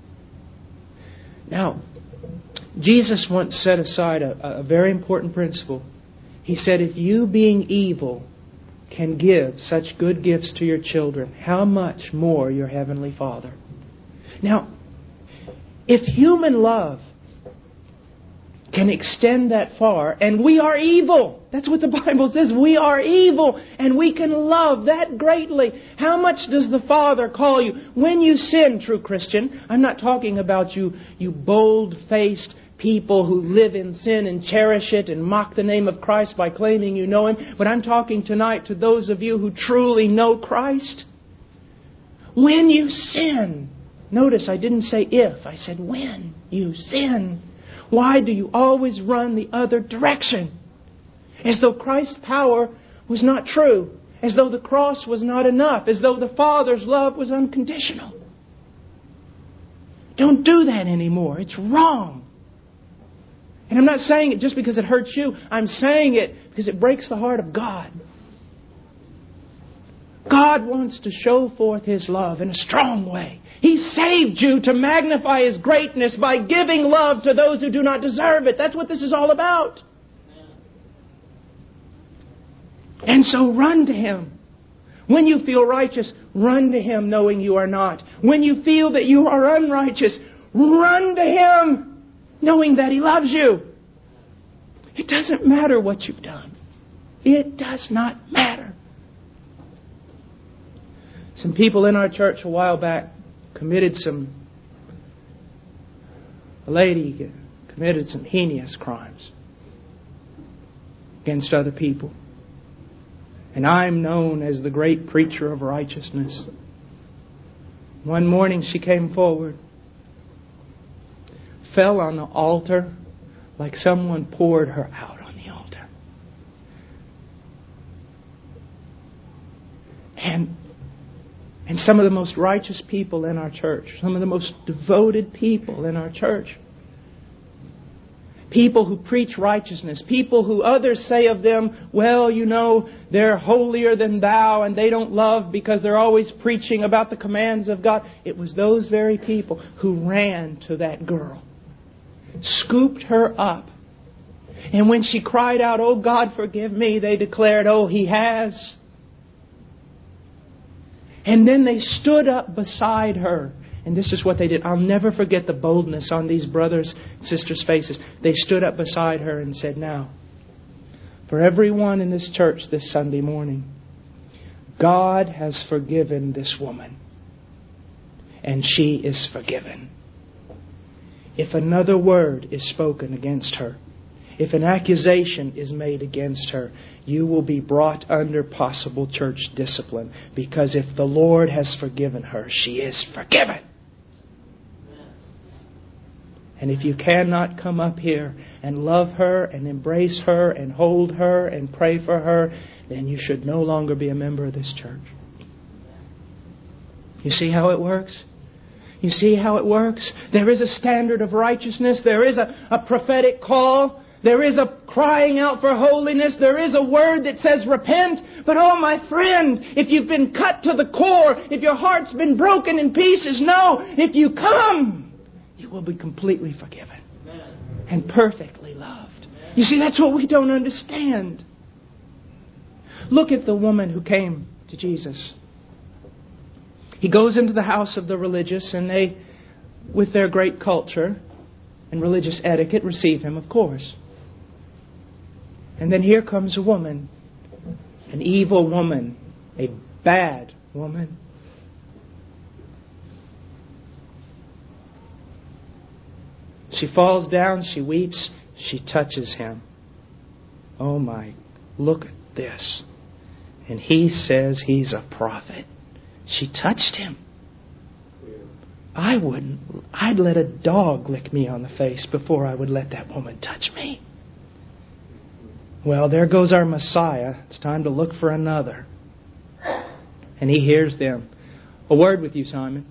Now, Jesus once set aside a very important principle. He said, if you being evil can give such good gifts to your children, how much more your Heavenly Father? Now, if human love can extend that far, and we are evil, that's what the Bible says, we are evil, and we can love that greatly, how much does the Father call you? When you sin, true Christian, I'm not talking about you bold-faced people who live in sin and cherish it and mock the name of Christ by claiming you know Him, but I'm talking tonight to those of you who truly know Christ. When you sin, notice I didn't say if, I said when you sin. Why do you always run the other direction? As though Christ's power was not true. As though the cross was not enough. As though the Father's love was unconditional. Don't do that anymore. It's wrong. And I'm not saying it just because it hurts you. I'm saying it because it breaks the heart of God. God wants to show forth His love in a strong way. He saved you to magnify His greatness by giving love to those who do not deserve it. That's what this is all about. And so run to Him. When you feel righteous, run to Him knowing you are not. When you feel that you are unrighteous, run to Him knowing that He loves you. It doesn't matter what you've done. It does not matter. Some people in our church a while back a lady committed some heinous crimes against other people. And I'm known as the great preacher of righteousness. One morning she came forward, fell on the altar like someone poured her out on the altar. And some of the most righteous people in our church, some of the most devoted people in our church, people who preach righteousness, people who others say of them, well, you know, they're holier than thou and they don't love because they're always preaching about the commands of God. It was those very people who ran to that girl, scooped her up. And when she cried out, oh God, forgive me, they declared, oh, He has. And then they stood up beside her. And this is what they did. I'll never forget the boldness on these brothers and sisters' faces. They stood up beside her and said, now, for everyone in this church this Sunday morning, God has forgiven this woman. And she is forgiven. If another word is spoken against her, if an accusation is made against her, you will be brought under possible church discipline. Because if the Lord has forgiven her, she is forgiven. And if you cannot come up here and love her and embrace her and hold her and pray for her, then you should no longer be a member of this church. You see how it works? You see how it works? There is a standard of righteousness. There is a prophetic call. There is a crying out for holiness. There is a word that says repent. But oh my friend, if you've been cut to the core, if your heart's been broken in pieces, no, if you come, you will be completely forgiven and perfectly loved. You see, that's what we don't understand. Look at the woman who came to Jesus. He goes into the house of the religious and they, with their great culture and religious etiquette, receive him, of course. And then here comes a woman, an evil woman, a bad woman. She falls down, she weeps, she touches him. Oh my, look at this. And he says he's a prophet. She touched him. I'd let a dog lick me on the face before I would let that woman touch me. Well, there goes our Messiah. It's time to look for another. And He hears them. A word with you, Simon.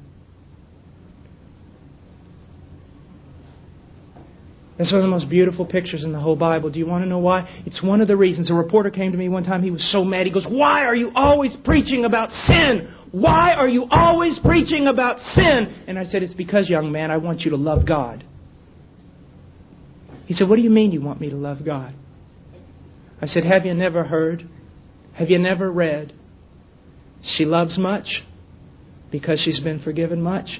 That's one of the most beautiful pictures in the whole Bible. Do you want to know why? It's one of the reasons. A reporter came to me one time. He was so mad. He goes, "Why are you always preaching about sin? Why are you always preaching about sin?" And I said, "It's because, young man, I want you to love God." He said, "What do you mean you want me to love God?" I said, "Have you never heard? Have you never read? She loves much because she's been forgiven much."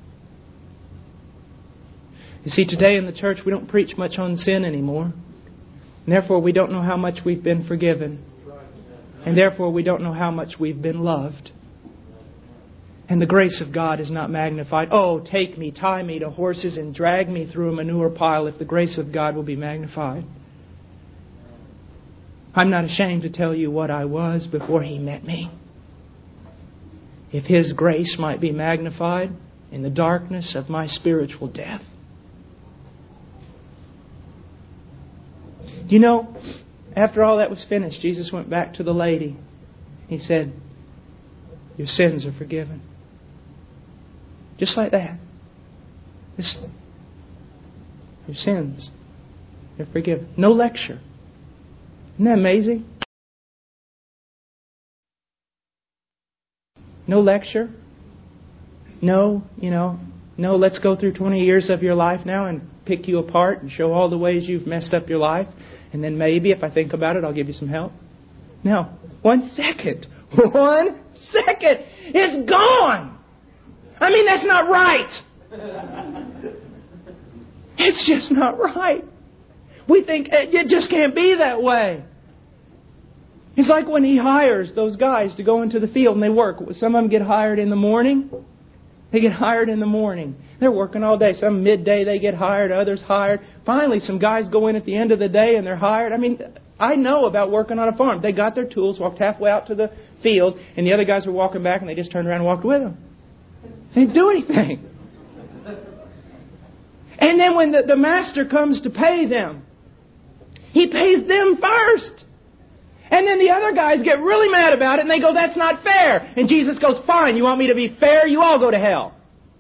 You see, today in the church, we don't preach much on sin anymore. And therefore, we don't know how much we've been forgiven. And therefore, we don't know how much we've been loved. And the grace of God is not magnified. Oh, take me, tie me to horses and drag me through a manure pile if the grace of God will be magnified. I'm not ashamed to tell you what I was before He met me. If His grace might be magnified in the darkness of my spiritual death. You know, after all that was finished, Jesus went back to the lady. He said, "Your sins are forgiven." Just like that. Your sins are forgiven. No lecture. Isn't that amazing? No lecture. No, let's go through 20 years of your life now and pick you apart and show all the ways you've messed up your life. And then maybe, if I think about it, I'll give you some help. No. 1 second. 1 second. It's gone. I mean, that's not right. It's just not right. We think it just can't be that way. It's like when He hires those guys to go into the field and they work. Some of them get hired in the morning. They get hired in the morning. They're working all day. Some midday they get hired, others hired. Finally, some guys go in at the end of the day and they're hired. I mean, I know about working on a farm. They got their tools, walked halfway out to the field, and the other guys were walking back and they just turned around and walked with them. They didn't do anything. And then when the master comes to pay them, he pays them first. And then the other guys get really mad about it and they go, "That's not fair." And Jesus goes, "Fine, you want me to be fair? You all go to hell."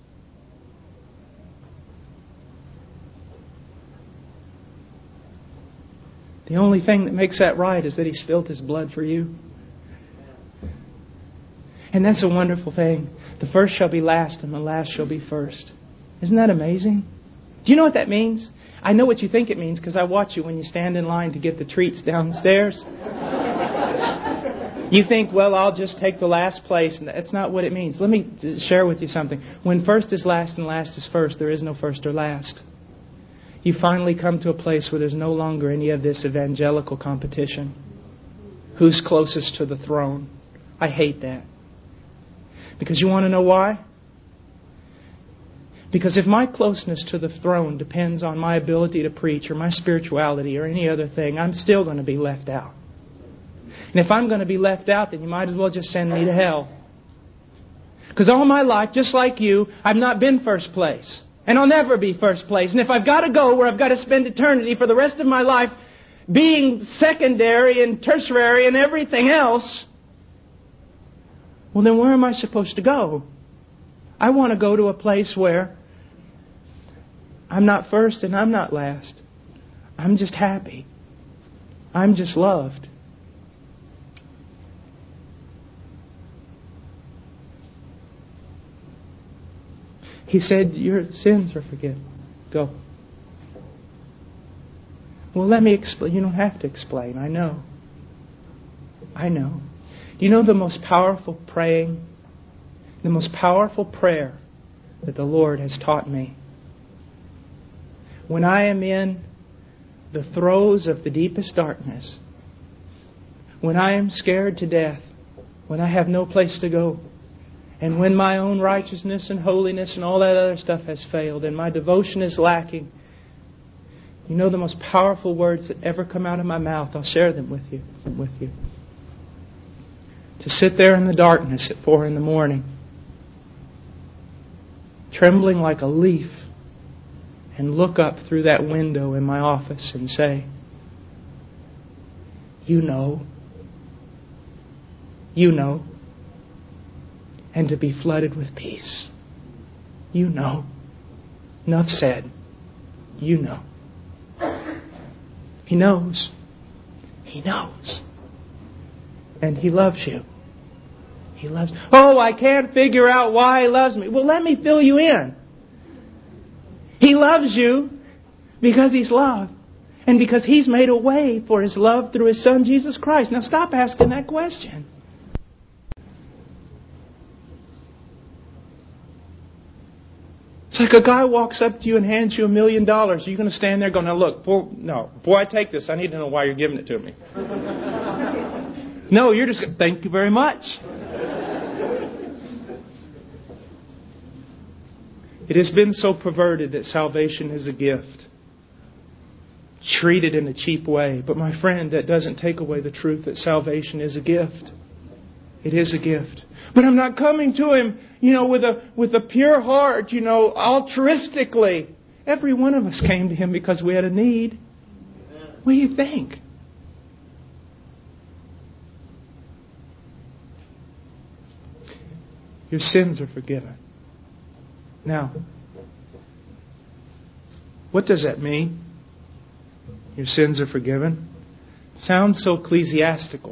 The only thing that makes that right is that He spilled His blood for you. And that's a wonderful thing. The first shall be last and the last shall be first. Isn't that amazing? Do you know what that means? I know what you think it means because I watch you when you stand in line to get the treats downstairs. You think, well, I'll just take the last place. And that's not what it means. Let me share with you something. When first is last and last is first, there is no first or last. You finally come to a place where there's no longer any of this evangelical competition. Who's closest to the throne? I hate that. Because you want to know why? Because if my closeness to the throne depends on my ability to preach or my spirituality or any other thing, I'm still going to be left out. And if I'm going to be left out, then you might as well just send me to hell. Because all my life, just like you, I've not been first place. And I'll never be first place. And if I've got to go where I've got to spend eternity for the rest of my life being secondary and tertiary and everything else, well, then where am I supposed to go? I want to go to a place where I'm not first and I'm not last. I'm just happy. I'm just loved. He said, "Your sins are forgiven. Go." Well, let me explain. You don't have to explain. I know. Do you know the most powerful praying, the most powerful prayer that the Lord has taught me? When I am in the throes of the deepest darkness, when I am scared to death, when I have no place to go, and when my own righteousness and holiness and all that other stuff has failed and my devotion is lacking, you know the most powerful words that ever come out of my mouth? I'll share them with you. To sit there in the darkness at 4 a.m, trembling like a leaf, and look up through that window in my office and say, you know, and to be flooded with peace. You know. Enough said. You know. He knows. He knows. And He loves you. He loves. Oh, I can't figure out why He loves me. Well, let me fill you in. He loves you because He's love. And because He's made a way for His love through His Son, Jesus Christ. Now stop asking that question. It's like a guy walks up to you and hands you $1 million. Are you going to stand there going, now look, before I take this, I need to know why you're giving it to me. No, you're just going, thank you very much. It has been so perverted that salvation is a gift. Treated in a cheap way. But my friend, that doesn't take away the truth that salvation is a gift. It is a gift. But I'm not coming to Him, with a pure heart, altruistically. Every one of us came to Him because we had a need. What do you think? Your sins are forgiven. Now, what does that mean? Your sins are forgiven? Sounds so ecclesiastical.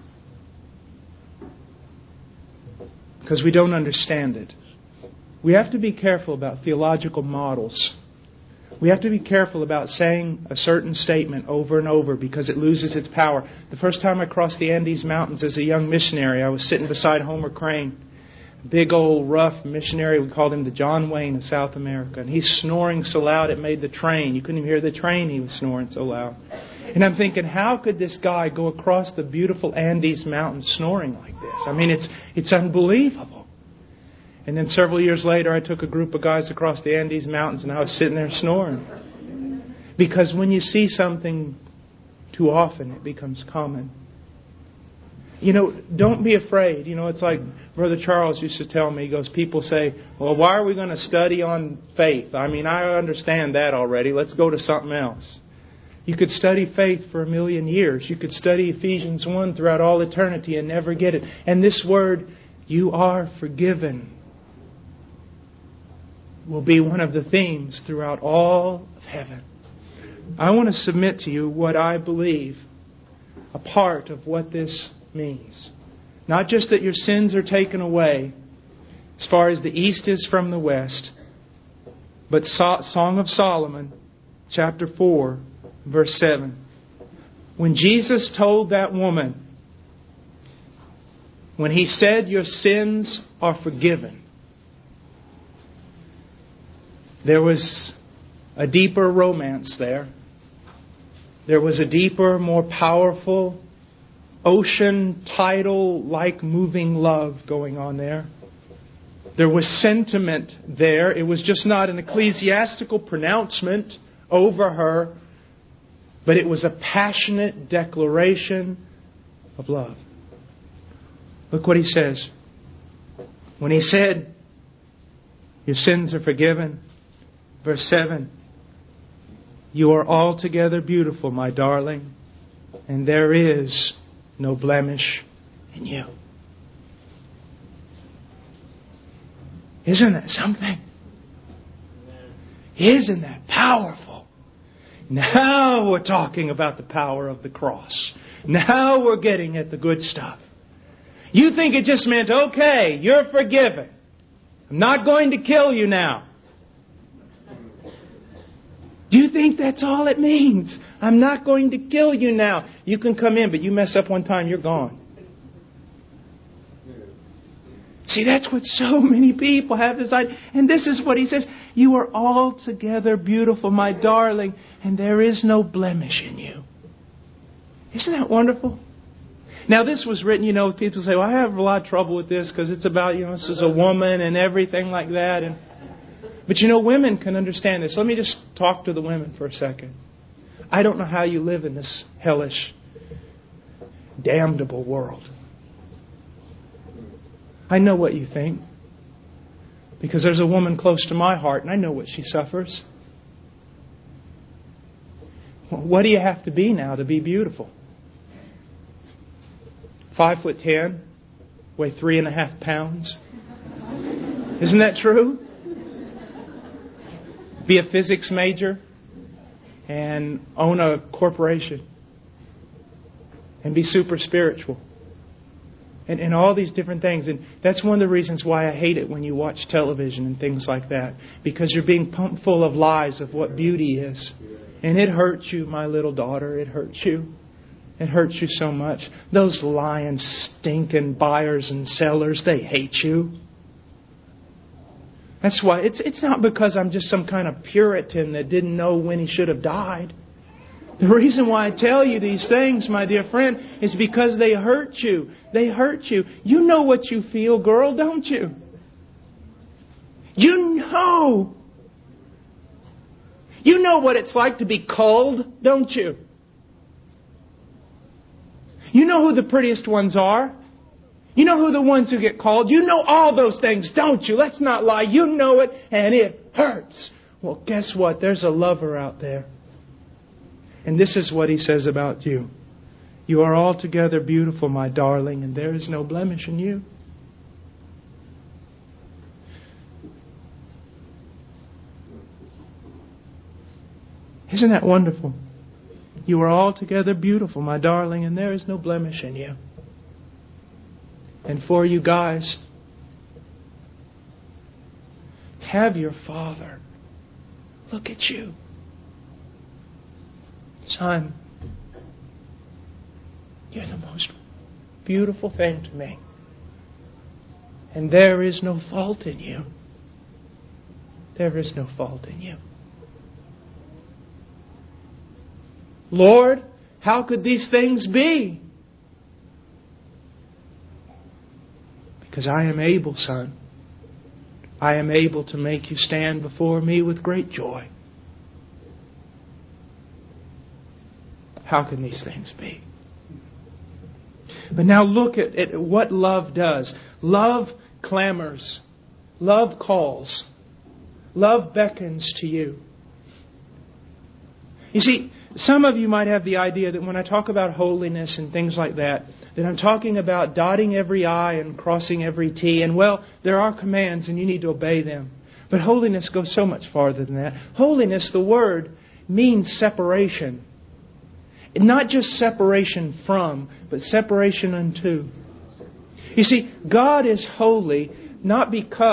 Because we don't understand it. We have to be careful about theological models. We have to be careful about saying a certain statement over and over because it loses its power. The first time I crossed the Andes Mountains as a young missionary, I was sitting beside Homer Crane. Big old rough missionary. We called him the John Wayne of South America. And he's snoring so loud it made the train. You couldn't even hear the train, he was snoring so loud. And I'm thinking, how could this guy go across the beautiful Andes Mountains snoring like this? I mean, it's unbelievable. And then several years later, I took a group of guys across the Andes Mountains and I was sitting there snoring. Because when you see something too often, it becomes common. Don't be afraid. It's like Brother Charles used to tell me. He goes, people say, well, why are we going to study on faith? I mean, I understand that already. Let's go to something else. You could study faith for 1,000,000 years. You could study Ephesians 1 throughout all eternity and never get it. And this word, you are forgiven, will be one of the themes throughout all of heaven. I want to submit to you what I believe, a part of what this means. Not just that your sins are taken away as far as the east is from the west, but Song of Solomon, chapter 4, verse 7. When Jesus told that woman, when He said your sins are forgiven, there was a deeper romance there. There was a deeper, more powerful, ocean tidal-like moving love going on there. There was sentiment there. It was just not an ecclesiastical pronouncement over her, but it was a passionate declaration of love. Look what He says. When He said, your sins are forgiven, verse 7, you are altogether beautiful, my darling, and there is no blemish in you. Isn't that something? Isn't that powerful? Now we're talking about the power of the cross. Now we're getting at the good stuff. You think it just meant, okay, you're forgiven. I'm not going to kill you now. Do you think that's all it means? I'm not going to kill you now. You can come in, but you mess up one time, you're gone. See, that's what so many people have this idea. And this is what He says. You are altogether beautiful, my darling, and there is no blemish in you. Isn't that wonderful? Now, this was written, people say, well, I have a lot of trouble with this because it's about, this is a woman and everything like that. But women can understand this. Let me just talk to the women for a second. I don't know how you live in this hellish, damnable world. I know what you think. Because there's a woman close to my heart and I know what she suffers. What do you have to be now to be beautiful? 5'10", weigh 3.5 pounds. Isn't that true? Be a physics major and own a corporation and be super spiritual. And all these different things. And that's one of the reasons why I hate it when you watch television and things like that. Because you're being pumped full of lies of what beauty is. And it hurts you, my little daughter. It hurts you. It hurts you so much. Those lying, stinking buyers and sellers, they hate you. That's why. It's not because I'm just some kind of Puritan that didn't know when he should have died. The reason why I tell you these things, my dear friend, is because they hurt you. They hurt you. You know what you feel, girl, don't you? You know. You know what it's like to be cold, don't you? You know who the prettiest ones are. You know who the ones who get called. You know all those things, don't you? Let's not lie. You know it, and it hurts. Well, guess what? There's a lover out there. And this is what He says about you. You are altogether beautiful, my darling, and there is no blemish in you. Isn't that wonderful? You are altogether beautiful, my darling, and there is no blemish in you. And for you guys, have your Father look at you. Son, you're the most beautiful thing to me. And there is no fault in you. There is no fault in you. Lord, how could these things be? Because I am able, son. I am able to make you stand before me with great joy. How can these things be? But now look at what love does. Love clamors. Love calls. Love beckons to you. You see, some of you might have the idea that when I talk about holiness and things like that I'm talking about dotting every I and crossing every T. And well, there are commands and you need to obey them. But holiness goes so much farther than that. Holiness, the word, means separation. Not just separation from, but separation unto. You see, God is holy not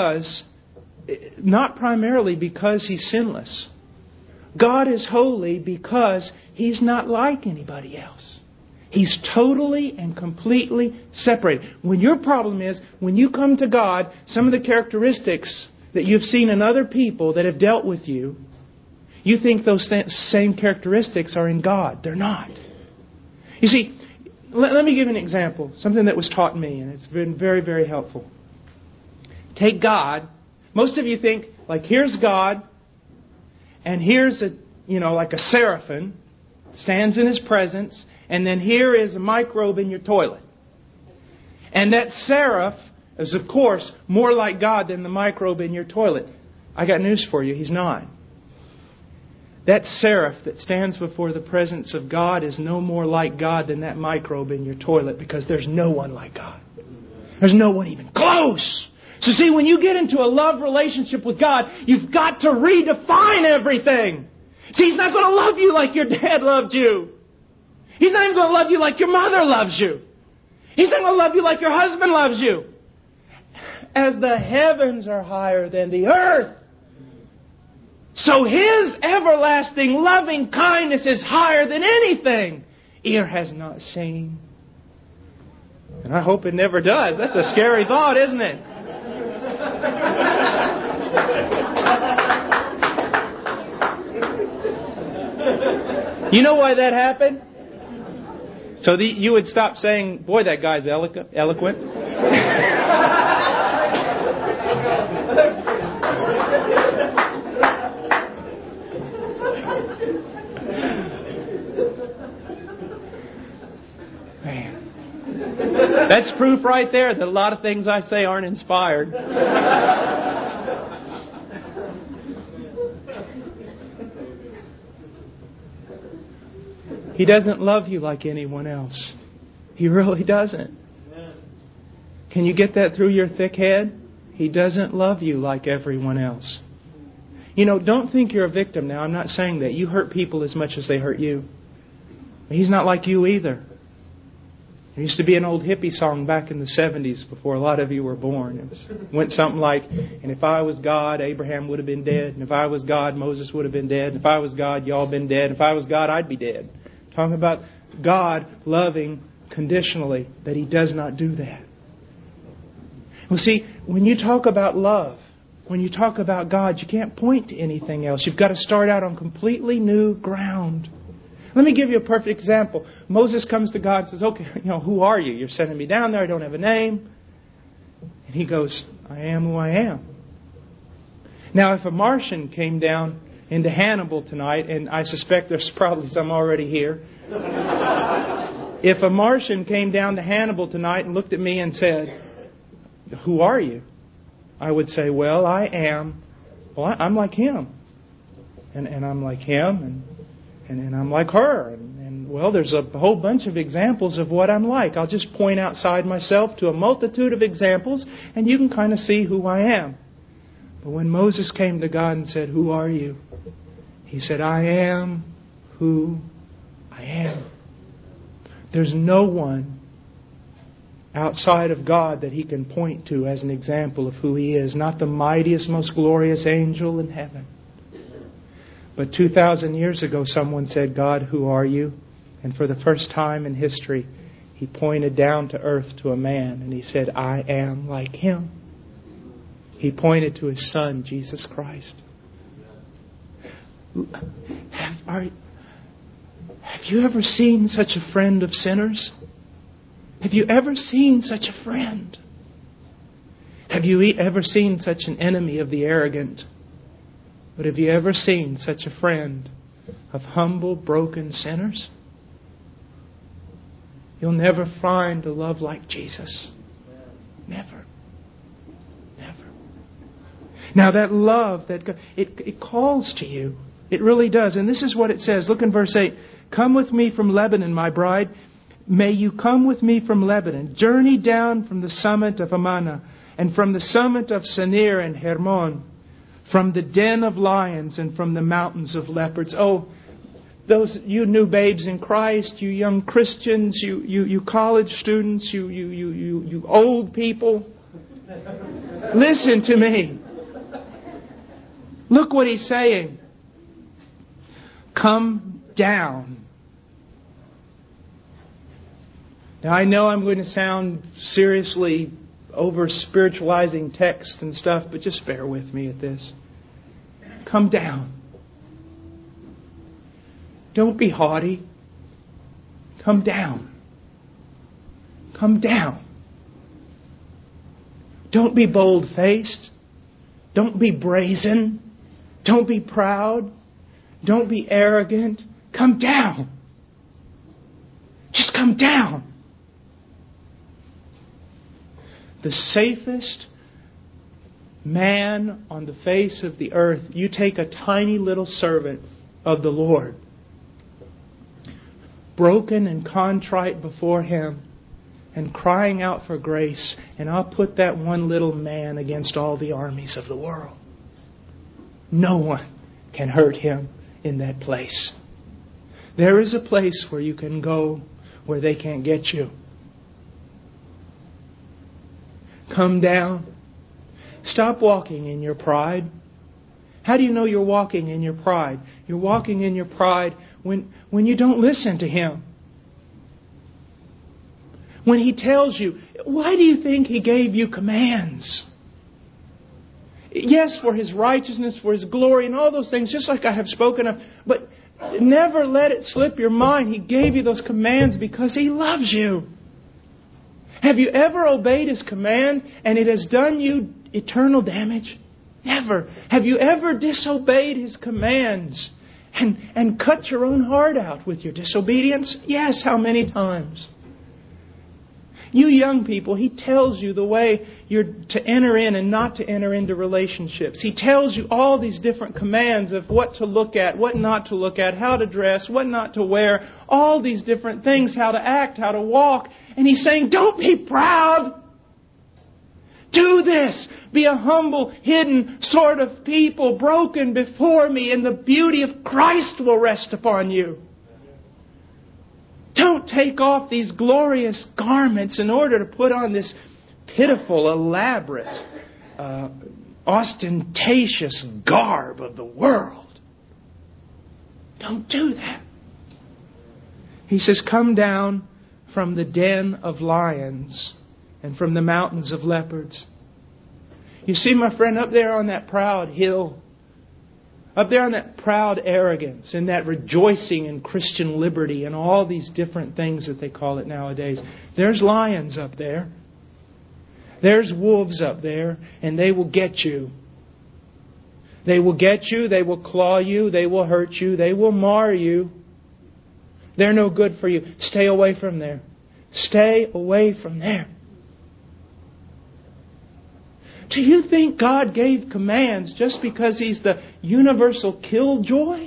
primarily because He's sinless. God is holy because He's not like anybody else. He's totally and completely separated. When your problem is, when you come to God, some of the characteristics that you've seen in other people that have dealt with you, you think those same characteristics are in God. They're not. You see, let me give an example. Something that was taught me, and it's been very, very helpful. Take God. Most of you think, like, here's God, and here's like a seraphim, stands in His presence, and then here is a microbe in your toilet. And that seraph is, of course, more like God than the microbe in your toilet. I got news for you. He's not. That seraph that stands before the presence of God is no more like God than that microbe in your toilet, because there's no one like God. There's no one even close. So see, when you get into a love relationship with God, you've got to redefine everything. See, He's not going to love you like your dad loved you. He's not even going to love you like your mother loves you. He's not going to love you like your husband loves you. As the heavens are higher than the earth, so His everlasting loving kindness is higher than anything ear has not seen. And I hope it never does. That's a scary thought, isn't it? You know why that happened? So you would stop saying, boy, that guy's eloquent. Man. That's proof right there that a lot of things I say aren't inspired. He doesn't love you like anyone else. He really doesn't. Can you get that through your thick head? He doesn't love you like everyone else. You know, don't think you're a victim now. I'm not saying that. You hurt people as much as they hurt you. He's not like you either. There used to be an old hippie song back in the 70s before a lot of you were born. It went something like, and if I was God, Abraham would have been dead. And if I was God, Moses would have been dead. And if I was God, y'all been dead. And if I was God, I'd be dead. Talking about God loving conditionally, that He does not do that. Well, see, when you talk about love, when you talk about God, you can't point to anything else. You've got to start out on completely new ground. Let me give you a perfect example. Moses comes to God and says, okay, who are you? You're sending me down there. I don't have a name. And He goes, I am who I am. Now, if a Martian came down into Hannibal tonight, and I suspect there's probably some already here. If a Martian came down to Hannibal tonight and looked at me and said, who are you? I would say, well, I am. Well, I'm like him. And I'm like him. And I'm like her. And well, there's a whole bunch of examples of what I'm like. I'll just point outside myself to a multitude of examples, and you can kind of see who I am. But when Moses came to God and said, who are you? He said, I am who I am. There's no one outside of God that he can point to as an example of who He is. Not the mightiest, most glorious angel in heaven. But 2,000 years ago, someone said, God, who are you? And for the first time in history, He pointed down to earth to a man and He said, I am like him. He pointed to His Son, Jesus Christ. Have you ever seen such a friend of sinners? Have you ever seen such a friend? Have you ever seen such an enemy of the arrogant? But have you ever seen such a friend of humble, broken sinners? You'll never find a love like Jesus. Never. Never. Now that love, it calls to you. It really does. And this is what it says. Look in verse 8. Come with me from Lebanon, my bride. May you come with me from Lebanon. Journey down from the summit of Amana, and from the summit of Senir and Hermon, from the den of lions and from the mountains of leopards. Oh, those you new babes in Christ, you young Christians, you college students, you old people. Listen to me. Look what He's saying. Come down. Now, I know I'm going to sound seriously over-spiritualizing text and stuff, but just bear with me at this. Come down. Don't be haughty. Come down. Come down. Don't be bold-faced. Don't be brazen. Don't be proud. Don't be arrogant. Come down. Just come down. The safest man on the face of the earth, you take a tiny little servant of the Lord, broken and contrite before Him, and crying out for grace, and I'll put that one little man against all the armies of the world. No one can hurt him in that place. There is a place where you can go where they can't get you. Come down. Stop walking in your pride. How do you know you're walking in your pride? You're walking in your pride when you don't listen to Him. When He tells you, why do you think He gave you commands? Yes, for His righteousness, for His glory, and all those things, just like I have spoken of. But never let it slip your mind. He gave you those commands because He loves you. Have you ever obeyed His command and it has done you eternal damage? Never. Have you ever disobeyed His commands and cut your own heart out with your disobedience? Yes, how many times? You young people, He tells you the way you're to enter in and not to enter into relationships. He tells you all these different commands of what to look at, what not to look at, how to dress, what not to wear, all these different things, how to act, how to walk. And He's saying, don't be proud. Do this. Be a humble, hidden sort of people, broken before Me, and the beauty of Christ will rest upon you. Don't take off these glorious garments in order to put on this pitiful, elaborate, ostentatious garb of the world. Don't do that. He says, come down from the den of lions and from the mountains of leopards. You see, my friend, up there on that proud hill, up there on that proud arrogance and that rejoicing in Christian liberty and all these different things that they call it nowadays, there's lions up there. There's wolves up there, and they will get you. They will get you, they will claw you, they will hurt you, they will mar you. They're no good for you. Stay away from there. Stay away from there. Do you think God gave commands just because He's the universal killjoy?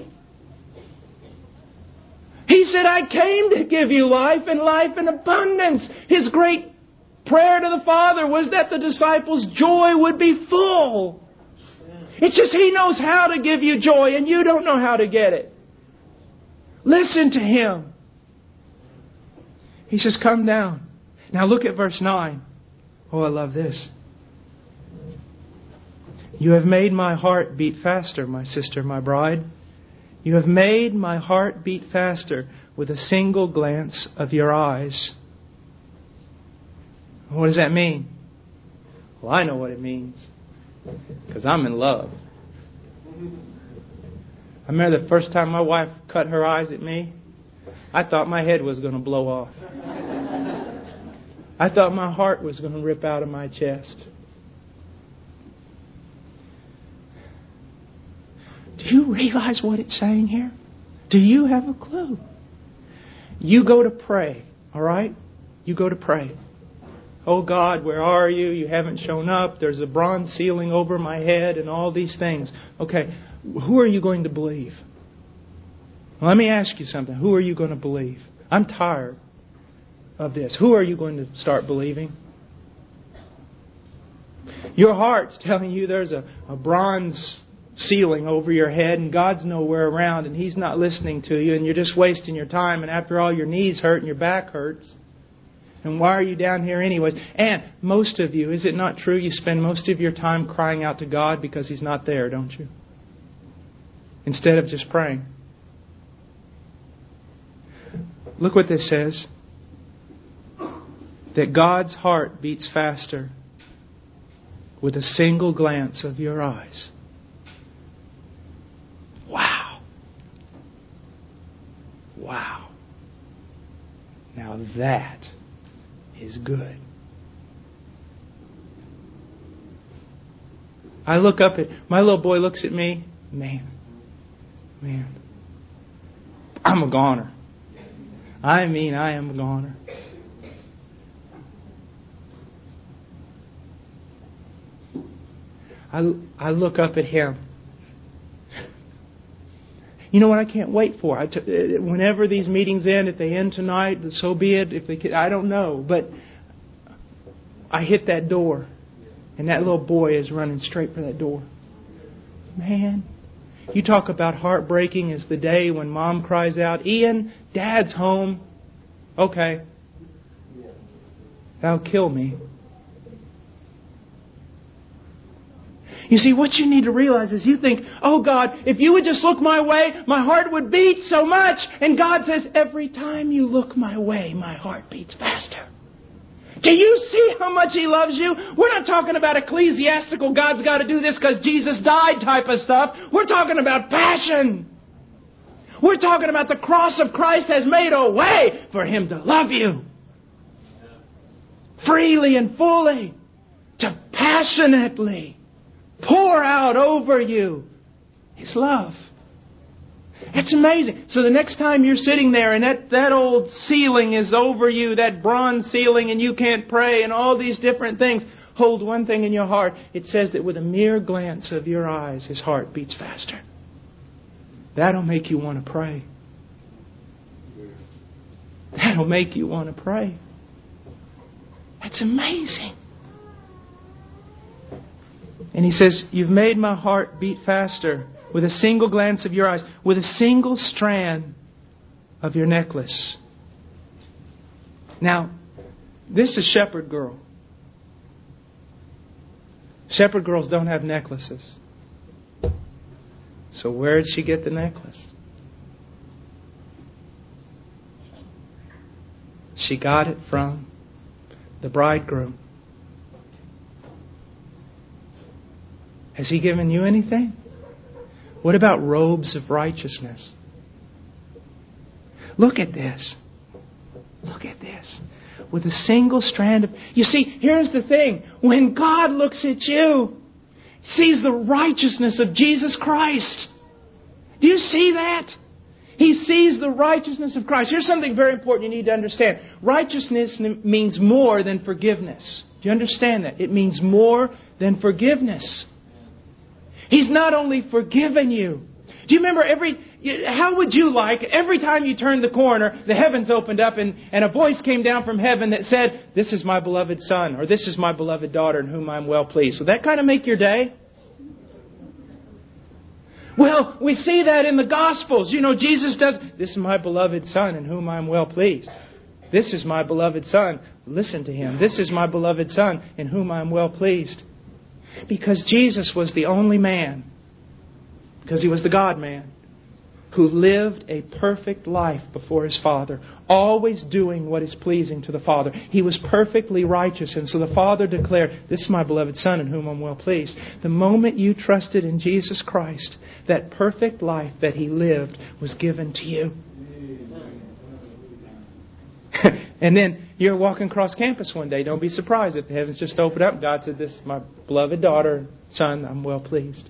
He said, I came to give you life and life in abundance. His great prayer to the Father was that the disciples' joy would be full. It's just He knows how to give you joy and you don't know how to get it. Listen to Him. He says, come down. Now look at verse 9. Oh, I love this. You have made my heart beat faster, my sister, my bride. You have made my heart beat faster with a single glance of your eyes. What does that mean? Well, I know what it means. Because I'm in love. I remember the first time my wife cut her eyes at me, I thought my head was going to blow off. I thought my heart was going to rip out of my chest. Do you realize what it's saying here? Do you have a clue? You go to pray, all right? You go to pray. Oh God, where are you? You haven't shown up. There's a bronze ceiling over my head and all these things. Okay, who are you going to believe? Well, let me ask you something. Who are you going to believe? I'm tired of this. Who are you going to start believing? Your heart's telling you there's a bronze ceiling over your head and God's nowhere around and He's not listening to you and you're just wasting your time, and after all your knees hurt and your back hurts. And why are you down here anyways? And most of you, is it not true, you spend most of your time crying out to God because He's not there, don't you? Instead of just praying. Look what this says. That God's heart beats faster with a single glance of your eyes. Wow. Wow. Now that is good. I look up at, my little boy looks at me, man, I'm a goner. I mean, I am a goner. I look up at him. You know what I can't wait for? Whenever these meetings end, if they end tonight, so be it. If they, I don't know. But I hit that door, and that little boy is running straight for that door. Man, you talk about heartbreaking is the day when Mom cries out, Ian, Dad's home. Okay. That'll kill me. You see, what you need to realize is you think, oh God, if you would just look my way, my heart would beat so much. And God says, every time you look my way, my heart beats faster. Do you see how much He loves you? We're not talking about ecclesiastical, God's got to do this because Jesus died type of stuff. We're talking about passion. We're talking about the cross of Christ has made a way for Him to love you. Freely and fully. To passionately pour out over you His love. It's amazing. So the next time you're sitting there and that old ceiling is over you, that bronze ceiling, and you can't pray and all these different things, hold one thing in your heart. It says that with a mere glance of your eyes, His heart beats faster. That'll make you want to pray. That'll make you want to pray. That's amazing. And He says, you've made my heart beat faster with a single glance of your eyes, with a single strand of your necklace. Now, this is shepherd girl. Shepherd girls don't have necklaces. So where did she get the necklace? She got it from the bridegroom. Has He given you anything? What about robes of righteousness? Look at this. Look at this. With a single strand of... You see, here's the thing. When God looks at you, He sees the righteousness of Jesus Christ. Do you see that? He sees the righteousness of Christ. Here's something very important you need to understand. Righteousness means more than forgiveness. Do you understand that? It means more than forgiveness. He's not only forgiven you. Do you remember how would you like every time you turned the corner, the heavens opened up and a voice came down from heaven that said, "This is my beloved son," or "This is my beloved daughter in whom I'm well pleased." Would that kind of make your day? Well, we see that in the Gospels. You know, Jesus does, "This is my beloved son in whom I'm well pleased. This is my beloved son. Listen to him. This is my beloved son in whom I'm well pleased." Because Jesus was the only man, because He was the God-man, who lived a perfect life before His Father, always doing what is pleasing to the Father. He was perfectly righteous, and so the Father declared, "This is my beloved Son in whom I'm well pleased." The moment you trusted in Jesus Christ, that perfect life that He lived was given to you. And then you're walking across campus one day. Don't be surprised if the heavens just open up. God said, "This is my beloved daughter, son, I'm well pleased."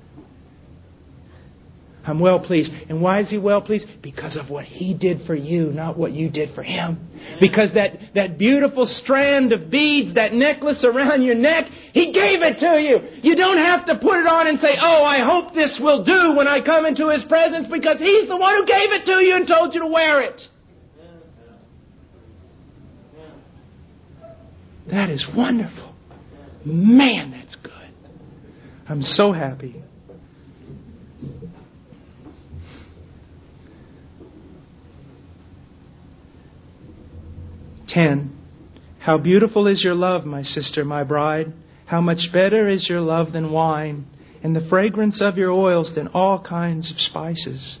I'm well pleased. And why is He well pleased? Because of what He did for you, not what you did for Him. Because that beautiful strand of beads, that necklace around your neck, He gave it to you. You don't have to put it on and say, "Oh, I hope this will do when I come into His presence," because He's the one who gave it to you and told you to wear it. That is wonderful. Man, that's good. I'm so happy. How beautiful is your love, my sister, my bride. How much better is your love than wine, and the fragrance of your oils than all kinds of spices.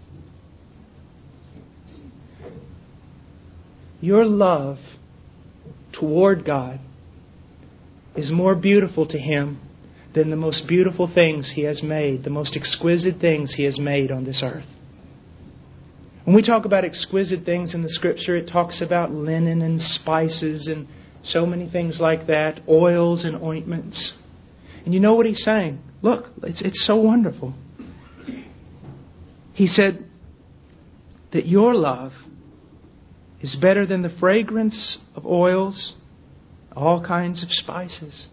Your love toward God is more beautiful to Him than the most beautiful things He has made, the most exquisite things He has made on this earth. When we talk about exquisite things in the Scripture, it talks about linen and spices and so many things like that, oils and ointments. And you know what He's saying? Look, it's so wonderful. He said that your love is better than the fragrance of oils, all kinds of spices.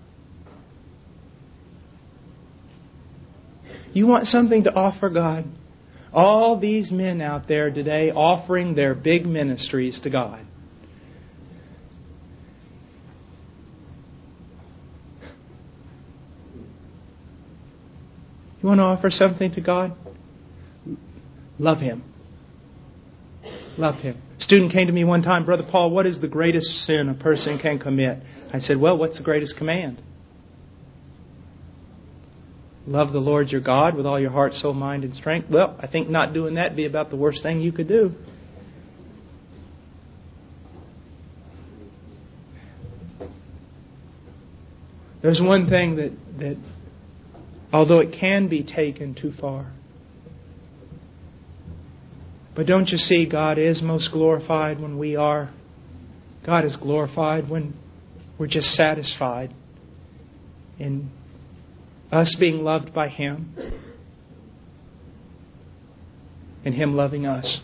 You want something to offer God? All these men out there today offering their big ministries to God. You want to offer something to God? Love Him. Love Him. A student came to me one time, "Brother Paul, what is the greatest sin a person can commit?" I said, "Well, what's the greatest command?" "Love the Lord your God with all your heart, soul, mind, and strength." Well, I think not doing that would be about the worst thing you could do. There's one thing that although it can be taken too far, but don't you see, God is most glorified when we are. God is glorified when we're just satisfied in us being loved by Him. and Him loving us.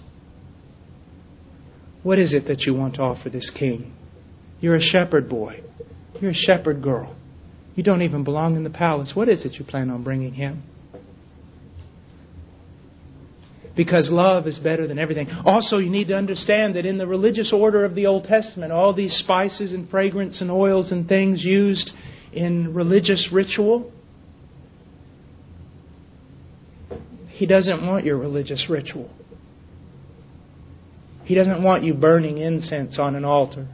What is it that you want to offer this King? You're a shepherd boy. You're a shepherd girl. You don't even belong in the palace. What is it you plan on bringing Him? Because love is better than everything. Also, you need to understand that in the religious order of the Old Testament, all these spices and fragrance and oils and things used in religious ritual, He doesn't want your religious ritual. He doesn't want you burning incense on an altar.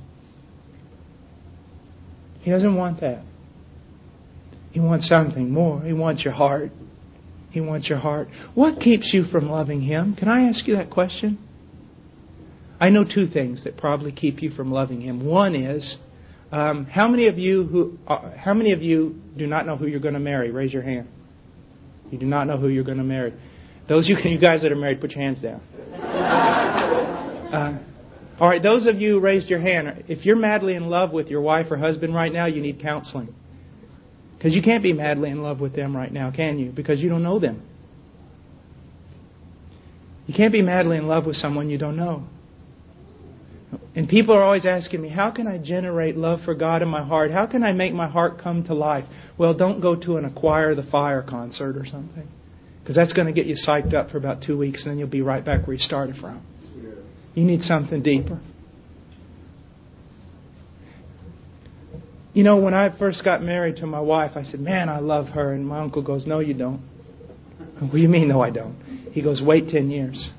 He doesn't want that. He wants something more. He wants your heart. He wants your heart. What keeps you from loving Him? Can I ask you that question? I know two things that probably keep you from loving Him. One is, how many of you do not know who you're going to marry? Raise your hand. You do not know who you're going to marry. Those of you guys that are married, put your hands down. All right, those of you who raised your hand, if you're madly in love with your wife or husband right now, you need counseling. Because you can't be madly in love with them right now, can you? Because you don't know them. You can't be madly in love with someone you don't know. And people are always asking me, how can I generate love for God in my heart? How can I make my heart come to life? Well, don't go to an Acquire the Fire concert or something. Because that's going to get you psyched up for about 2 weeks and then you'll be right back where you started from. You need something deeper. You know, when I first got married to my wife, I said, man, I love her. And my uncle goes, no, you don't. What do you mean, no, I don't? He goes, wait 10 years.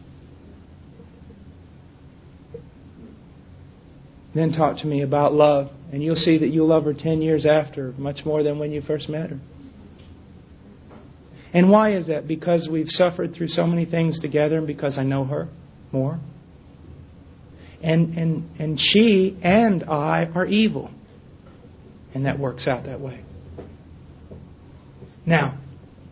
Then talk to me about love. And you'll see that you'll love her 10 years after, much more than when you first met her. And why is that? Because we've suffered through so many things together and because I know her more. And she and I are evil. And that works out that way. Now,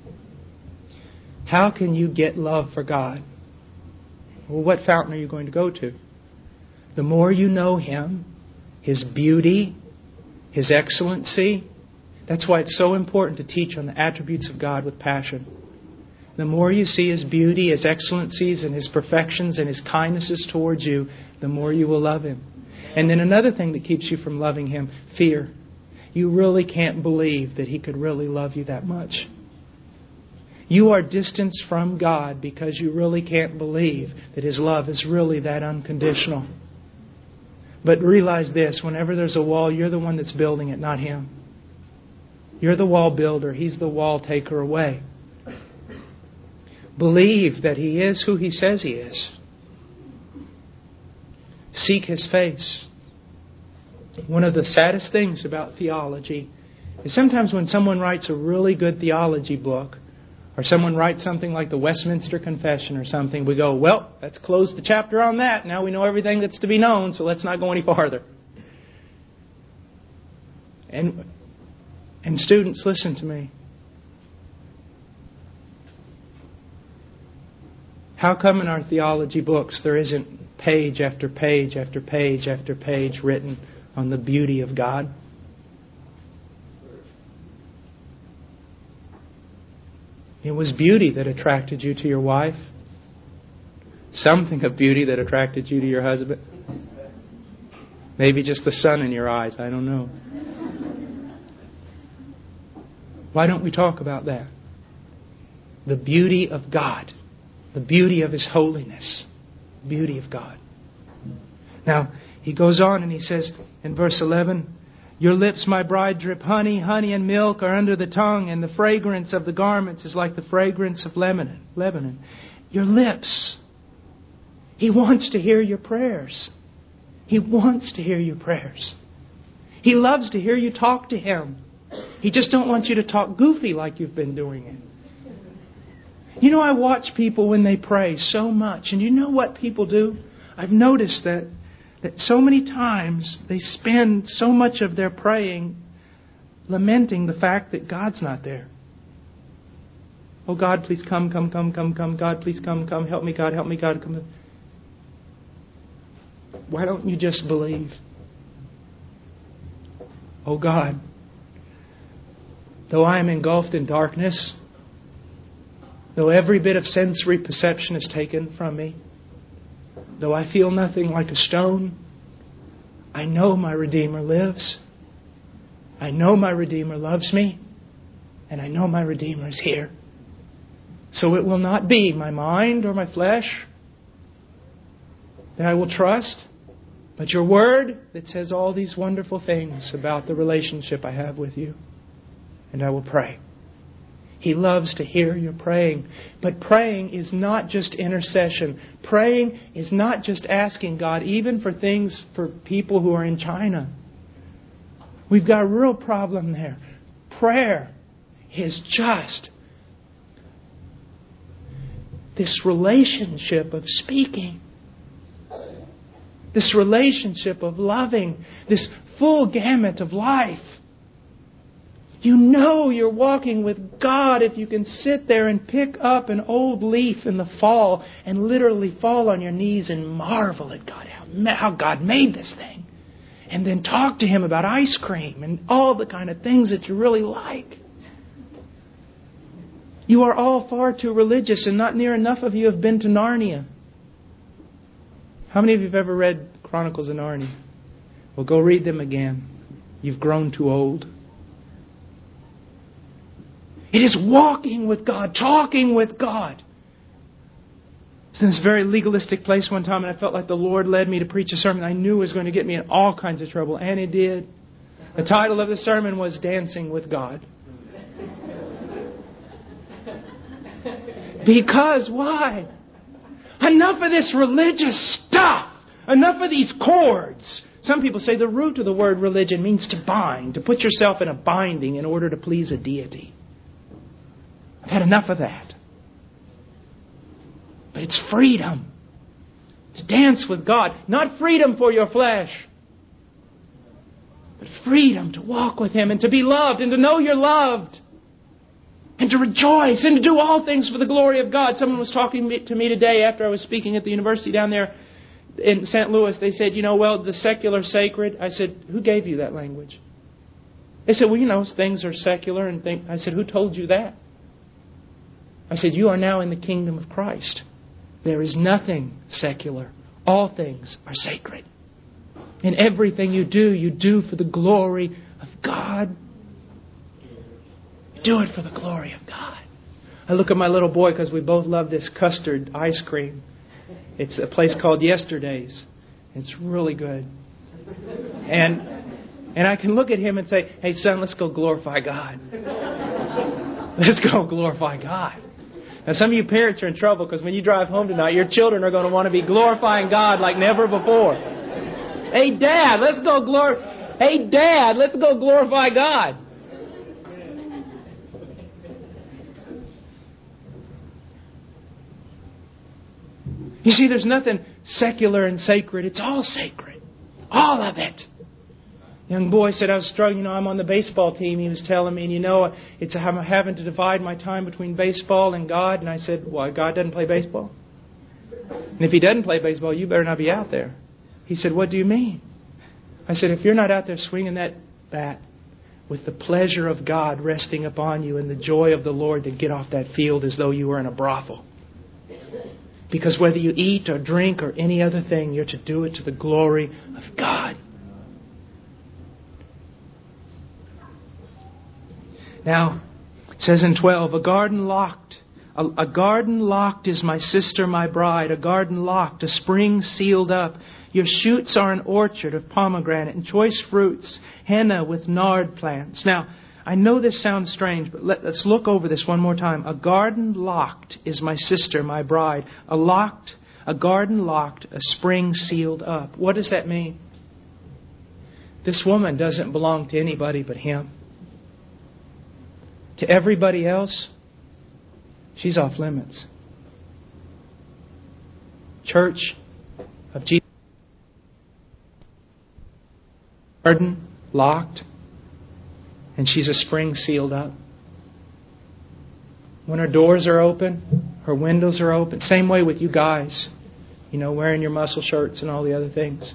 how can you get love for God? Well, what fountain are you going to go to? The more you know Him, His beauty, His excellency. That's why it's so important to teach on the attributes of God with passion. The more you see His beauty, His excellencies, and His perfections, and His kindnesses towards you, the more you will love Him. And then another thing that keeps you from loving Him, fear. You really can't believe that He could really love you that much. You are distanced from God because you really can't believe that His love is really that unconditional. But realize this, whenever there's a wall, you're the one that's building it, not Him. You're the wall builder. He's the wall taker away. Believe that He is who He says He is. Seek His face. One of the saddest things about theology is sometimes when someone writes a really good theology book, or someone writes something like the Westminster Confession or something, we go, well, let's close the chapter on that. Now we know everything that's to be known, so let's not go any farther. And students, listen to me. How come in our theology books there isn't page after page after page after page written on the beauty of God? It was beauty that attracted you to your wife. Something of beauty that attracted you to your husband. Maybe just the sun in your eyes. I don't know. Why don't we talk about that? The beauty of God. The beauty of His holiness. The beauty of God. Now, he goes on and he says in verse 11, your lips, my bride, drip honey. Honey and milk are under the tongue, and the fragrance of the garments is like the fragrance of Lebanon. Your lips. He wants to hear your prayers. He wants to hear your prayers. He loves to hear you talk to Him. He just don't want you to talk goofy like you've been doing it. You know, I watch people when they pray so much. And you know what people do? I've noticed that so many times they spend so much of their praying lamenting the fact that God's not there. Oh God, please come. God, please come. Help me, God. Come. Why don't you just believe? Oh God, though I am engulfed in darkness, Though every bit of sensory perception is taken from me, though I feel nothing like a stone, I know my Redeemer lives. I know my Redeemer loves me. And I know my Redeemer is here. So it will not be my mind or my flesh that I will trust, but your Word that says all these wonderful things about the relationship I have with you. And I will pray. He loves to hear your praying. But praying is not just intercession. Praying is not just asking God, even for things for people who are in China. We've got a real problem there. Prayer is just this relationship of speaking. This relationship of loving. This full gamut of life. You know you're walking with God if you can sit there and pick up an old leaf in the fall and literally fall on your knees and marvel at God, how God made this thing. And then talk to Him about ice cream and all the kind of things that you really like. You are all far too religious, and not near enough of you have been to Narnia. How many of you have ever read Chronicles of Narnia? Well, go read them again. You've grown too old. It is walking with God, talking with God. I was in this very legalistic place one time, and I felt like the Lord led me to preach a sermon I knew was going to get me in all kinds of trouble, and it did. The title of the sermon was Dancing with God. Because why? Enough of this religious stuff. Enough of these cords. Some people say the root of the word religion means to bind, to put yourself in a binding in order to please a deity. I've had enough of that. But it's freedom to dance with God. Not freedom for your flesh, but freedom to walk with Him and to be loved and to know you're loved. And to rejoice and to do all things for the glory of God. Someone was talking to me today after I was speaking at the university down there in St. Louis. They said, the secular sacred. I said, who gave you that language? They said, things are secular. I said, who told you that? I said, you are now in the kingdom of Christ. There is nothing secular. All things are sacred. And everything you do for the glory of God. Do it for the glory of God. I look at my little boy because we both love this custard ice cream. It's a place called Yesterday's. It's really good. And I can look at him and say, hey son, let's go glorify God. Let's go glorify God. Now some of you parents are in trouble because when you drive home tonight, your children are going to want to be glorifying God like never before. Hey Dad, let's go glorify God. You see, there's nothing secular and sacred. It's all sacred. All of it. Young boy said, I was struggling. I'm on the baseball team. He was telling me, I'm having to divide my time between baseball and God. And I said, well, God doesn't play baseball? And if He doesn't play baseball, you better not be out there. He said, what do you mean? I said, if you're not out there swinging that bat with the pleasure of God resting upon you and the joy of the Lord, to get off that field as though you were in a brothel. Because whether you eat or drink or any other thing, you're to do it to the glory of God. Now, it says in 12, a garden locked. A garden locked is my sister, my bride. A garden locked, a spring sealed up. Your shoots are an orchard of pomegranate and choice fruits, henna with nard plants. Now, I know this sounds strange, but let's look over this one more time. A garden locked is my sister, my bride. A garden locked, a spring sealed up. What does that mean? This woman doesn't belong to anybody but Him. To everybody else, she's off limits. Church of Jesus. Garden locked. And she's a spring sealed up. When her doors are open, her windows are open. Same way with you guys. Wearing your muscle shirts and all the other things.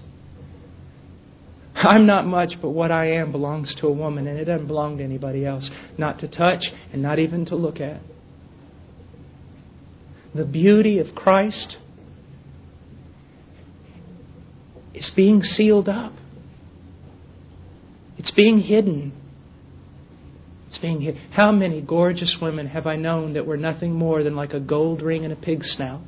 I'm not much, but what I am belongs to a woman, and it doesn't belong to anybody else. Not to touch and not even to look at. the beauty of Christ is being sealed up. It's being hidden. It's being hidden. How many gorgeous women have I known that were nothing more than like a gold ring and a pig's snout?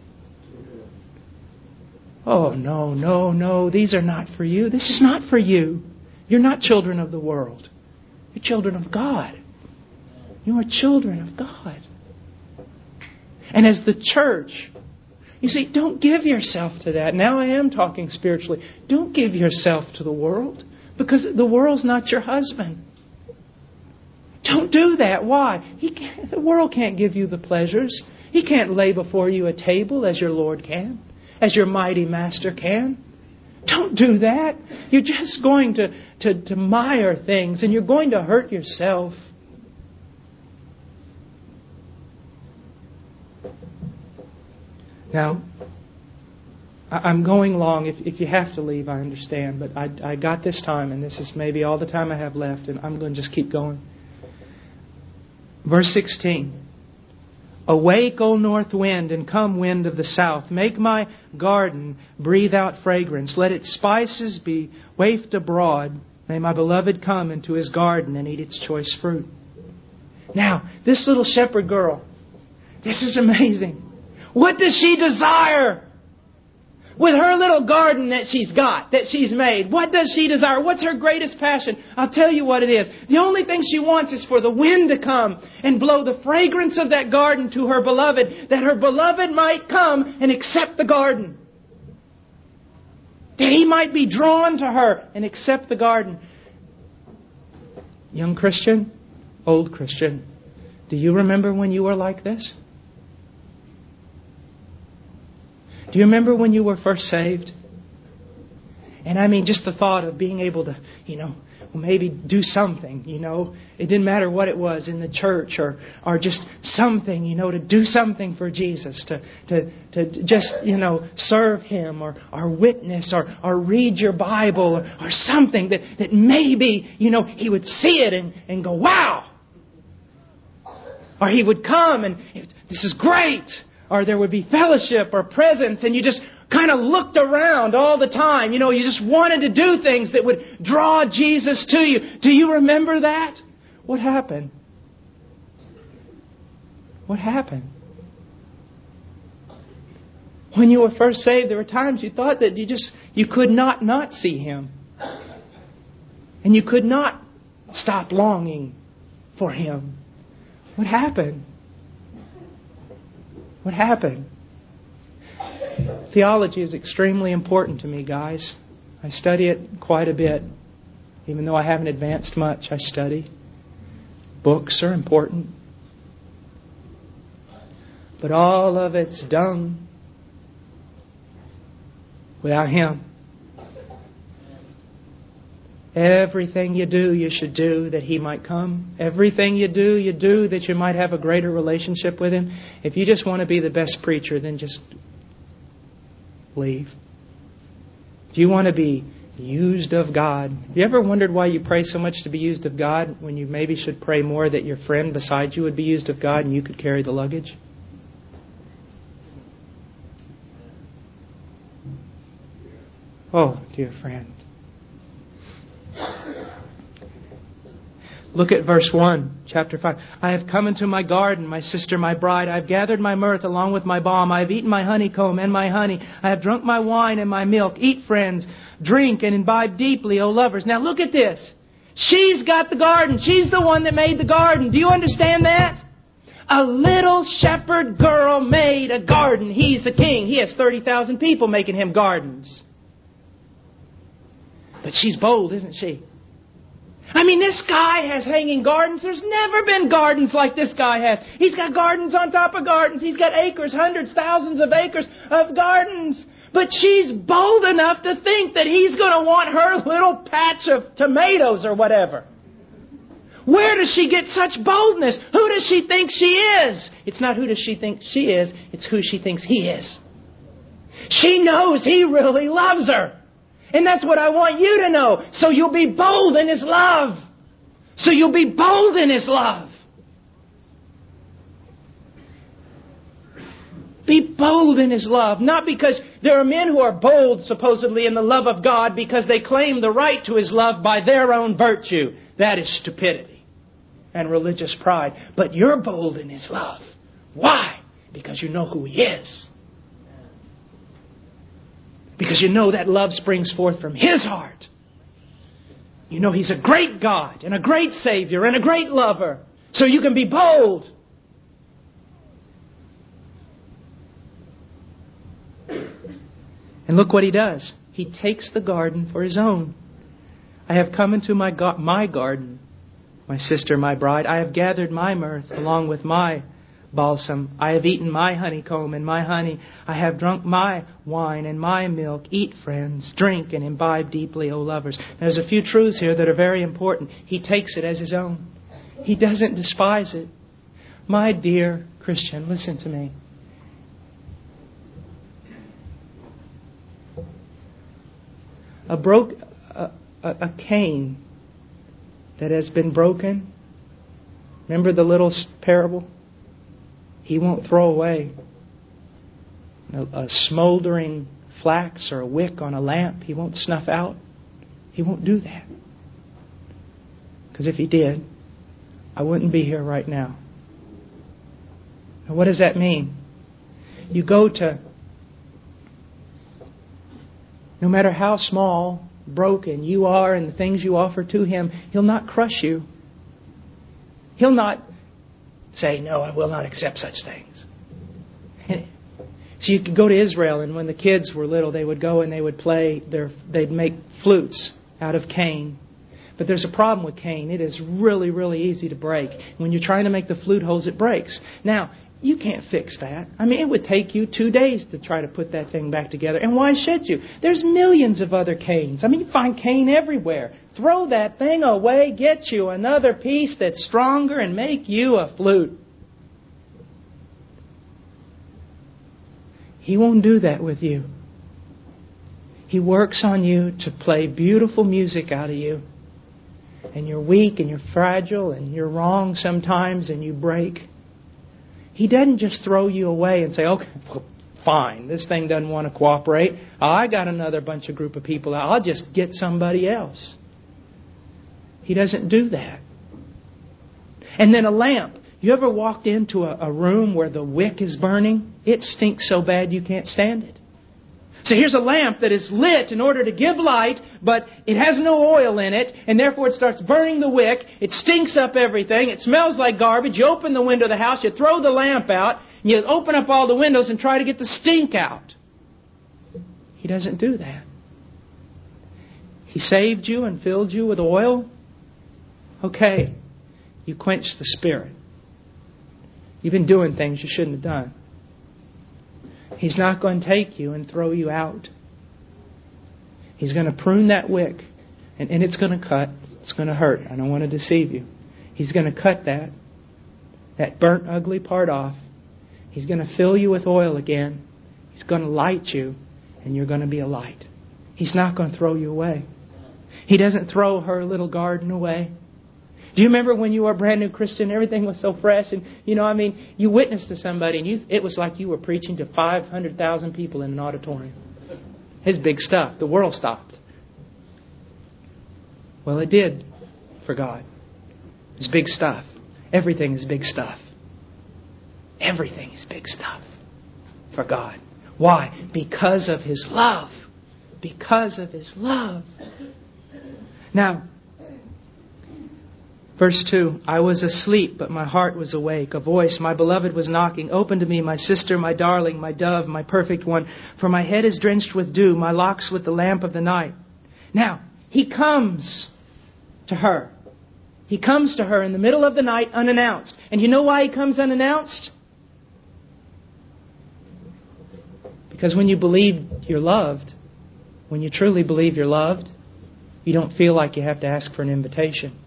Oh, no. These are not for you. This is not for you. You're not children of the world. You're children of God. You are children of God. And as the church, you see, don't give yourself to that. Now I am talking spiritually. Don't give yourself to the world, because the world's not your husband. Don't do that. Why? The world can't give you the pleasures. He can't lay before you a table as your Lord can, as your mighty Master can. Don't do that. You're just going to mire things, and you're going to hurt yourself. Now, I'm going long. If you have to leave, I understand. But I got this time, and this is maybe all the time I have left, and I'm going to just keep going. Verse 16. Awake, O north wind, and come, wind of the south. Make my garden breathe out fragrance. Let its spices be wafted abroad. May my beloved come into his garden and eat its choice fruit. Now, this little shepherd girl, this is amazing. What does she desire? With her little garden that she's got, that she's made, what does she desire? What's her greatest passion? I'll tell you what it is. The only thing she wants is for the wind to come and blow the fragrance of that garden to her beloved, that her beloved might come and accept the garden. That he might be drawn to her and accept the garden. Young Christian, old Christian, do you remember when you were like this? Do you remember when you were first saved? And I mean, just the thought of being able to, maybe do something, It didn't matter what it was in the church or just something, to do something for Jesus, to just, serve Him or witness or read your Bible or something that maybe, He would see it and go, wow! Or He would come and this is great! Or there would be fellowship or presence, and you just kind of looked around all the time. You just wanted to do things that would draw Jesus to you. Do you remember that? What happened? What happened? When you were first saved, there were times you thought that you could not see Him. And you could not stop longing for Him. What happened? What happened? Theology is extremely important to me, guys. I study it quite a bit. Even though I haven't advanced much, I study. Books are important. But all of it's done without Him. Everything you do, you should do that He might come. Everything you do that you might have a greater relationship with Him. If you just want to be the best preacher, then just leave. If you want to be used of God, have you ever wondered why you pray so much to be used of God when you maybe should pray more that your friend beside you would be used of God and you could carry the luggage? Oh, dear friend. Look at verse 1, chapter 5. I have come into my garden, my sister, my bride. I have gathered my mirth along with my balm. I have eaten my honeycomb and my honey. I have drunk my wine and my milk. Eat, friends. Drink and imbibe deeply, O lovers. Now look at this. She's got the garden. She's the one that made the garden. Do you understand that? A little shepherd girl made a garden. He's the king. He has 30,000 people making him gardens. But she's bold, isn't she? I mean, this guy has hanging gardens. There's never been gardens like this guy has. He's got gardens on top of gardens. He's got acres, hundreds, thousands of acres of gardens. But she's bold enough to think that he's going to want her little patch of tomatoes or whatever. Where does she get such boldness? Who does she think she is? It's not who does she think she is. It's who she thinks he is. She knows he really loves her. And that's what I want you to know. So you'll be bold in His love. So you'll be bold in His love. Be bold in His love. Not because there are men who are bold, supposedly, in the love of God because they claim the right to His love by their own virtue. That is stupidity and religious pride. But you're bold in His love. Why? Because you know who He is. Because you know that love springs forth from His heart. You know He's a great God and a great Savior and a great lover. So you can be bold. And look what He does. He takes the garden for His own. I have come into my garden, my sister, my bride. I have gathered my mirth along with my balsam. I have eaten my honeycomb and my honey. I have drunk my wine and my milk. Eat, friends, drink and imbibe deeply, O lovers. There's a few truths here that are very important. He takes it as His own. He doesn't despise it. My dear Christian, listen to me. A cane that has been broken. Remember the little parable? He won't throw away a smoldering flax or a wick on a lamp. He won't snuff out. He won't do that. Because if He did, I wouldn't be here right now. Now, what does that mean? You go to, no matter how small, broken you are and the things you offer to Him, He'll not crush you. He'll not say, no, I will not accept such things. And so you could go to Israel, and when the kids were little, they would go and they would play, they'd make flutes out of cane. But there's a problem with cane. It is really, really easy to break. When you're trying to make the flute holes, it breaks. Now, you can't fix that. I mean, it would take you 2 days to try to put that thing back together. And why should you? There's millions of other canes. I mean, you find cane everywhere. Throw that thing away, get you another piece that's stronger, and make you a flute. He won't do that with you. He works on you to play beautiful music out of you. And you're weak and you're fragile and you're wrong sometimes and you break. He doesn't just throw you away and say, okay, well, fine, this thing doesn't want to cooperate. I got another group of people. I'll just get somebody else. He doesn't do that. And then a lamp. You ever walked into a room where the wick is burning? It stinks so bad you can't stand it. So here's a lamp that is lit in order to give light, but it has no oil in it, and therefore it starts burning the wick. It stinks up everything. It smells like garbage. You open the window of the house, you throw the lamp out, and you open up all the windows and try to get the stink out. He doesn't do that. He saved you and filled you with oil. Okay, you quench the Spirit. You've been doing things you shouldn't have done. He's not going to take you and throw you out. He's going to prune that wick. And it's going to cut. It's going to hurt. I don't want to deceive you. He's going to cut that burnt, ugly part off. He's going to fill you with oil again. He's going to light you. And you're going to be a light. He's not going to throw you away. He doesn't throw her little garden away. Do you remember when you were a brand new Christian, everything was so fresh, and you witnessed to somebody, and it was like you were preaching to 500,000 people in an auditorium. It's big stuff. The world stopped. Well, it did for God. It's big stuff. Everything is big stuff. Everything is big stuff for God. Why? Because of His love. Because of His love. Now, Verse 2, I was asleep, but my heart was awake. A voice, my beloved, was knocking. Open to me, my sister, my darling, my dove, my perfect one. For my head is drenched with dew, my locks with the lamp of the night. Now, He comes to her. He comes to her in the middle of the night unannounced. And you know why He comes unannounced? Because when you believe you're loved, when you truly believe you're loved, you don't feel like you have to ask for an invitation.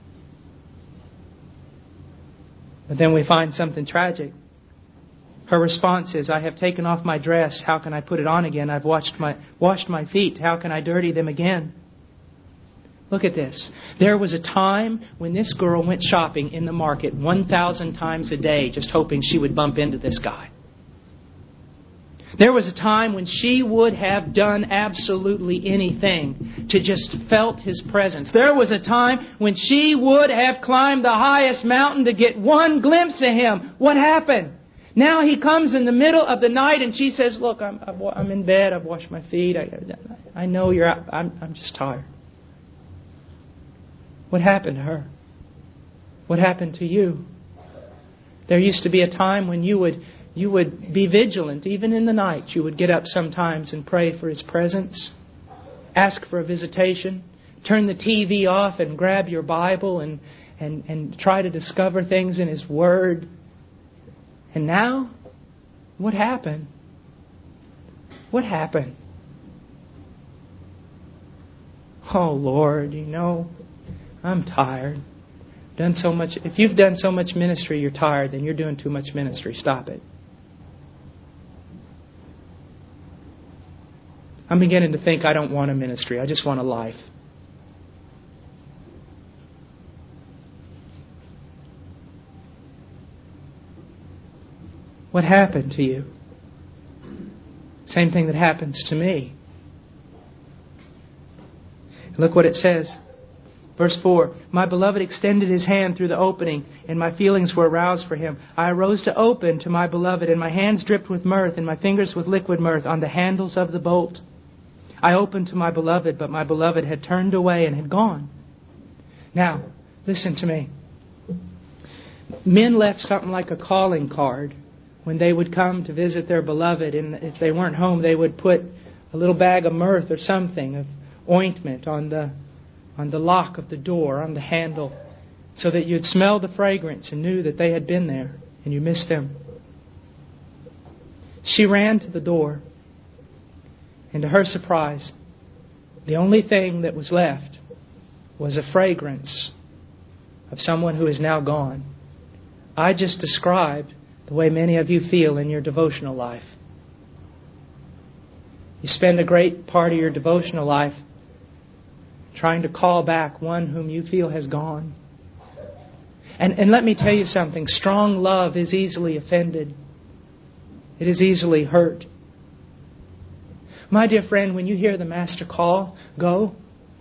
But then we find something tragic. Her response is, I have taken off my dress. How can I put it on again? I've washed my feet. How can I dirty them again? Look at this. There was a time when this girl went shopping in the market 1,000 times a day, just hoping she would bump into this guy. There was a time when she would have done absolutely anything to just felt His presence. There was a time when she would have climbed the highest mountain to get one glimpse of Him. What happened? Now He comes in the middle of the night and she says, look, I'm in bed. I've washed my feet. I know you're out. I'm just tired. What happened to her? What happened to you? There used to be a time when you would be vigilant. Even in the night, you would get up sometimes and pray for His presence. Ask for a visitation. Turn the TV off and grab your Bible and try to discover things in His Word. And now, what happened? What happened? Oh Lord, I'm tired. Done so much. If you've done so much ministry, you're tired, then you're doing too much ministry. Stop it. I'm beginning to think I don't want a ministry. I just want a life. What happened to you? Same thing that happens to me. Look what it says. Verse 4, my beloved extended his hand through the opening, and my feelings were aroused for him. I arose to open to my beloved, and my hands dripped with mirth, and my fingers with liquid mirth on the handles of the bolt. I opened to my beloved, but my beloved had turned away and had gone. Now, listen to me. Men left something like a calling card when they would come to visit their beloved, and if they weren't home, they would put a little bag of mirth or something, of ointment on the lock of the door, on the handle, so that you'd smell the fragrance and knew that they had been there and you missed them. She ran to the door, and to her surprise, the only thing that was left was a fragrance of someone who is now gone. I just described the way many of you feel in your devotional life. You spend a great part of your devotional life trying to call back one whom you feel has gone. And let me tell you something. Strong love is easily offended. It is easily hurt. My dear friend, when you hear the Master call, go.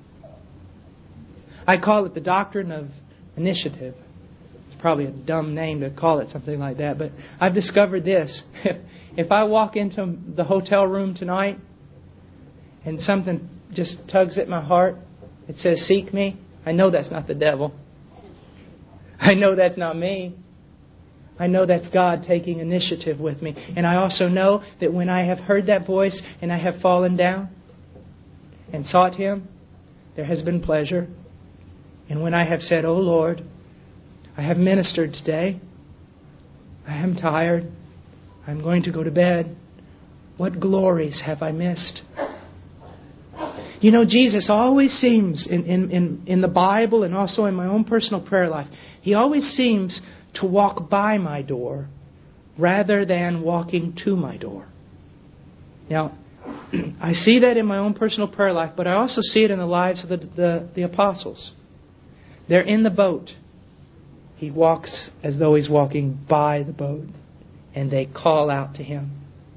I call it the doctrine of initiative. It's probably a dumb name to call it something like that, but I've discovered this. If I walk into the hotel room tonight and something just tugs at my heart, it says, seek me, I know that's not the devil. I know that's not me. I know that's God taking initiative with me. And I also know that when I have heard that voice and I have fallen down and sought Him, there has been pleasure. And when I have said, oh Lord, I have ministered today. I am tired. I'm going to go to bed. What glories have I missed? You know, Jesus always seems, in the Bible and also in my own personal prayer life, He always seems to walk by my door rather than walking to my door. Now, I see that in my own personal prayer life, but I also see it in the lives of the apostles. They're in the boat. He walks as though He's walking by the boat, and they call out to Him.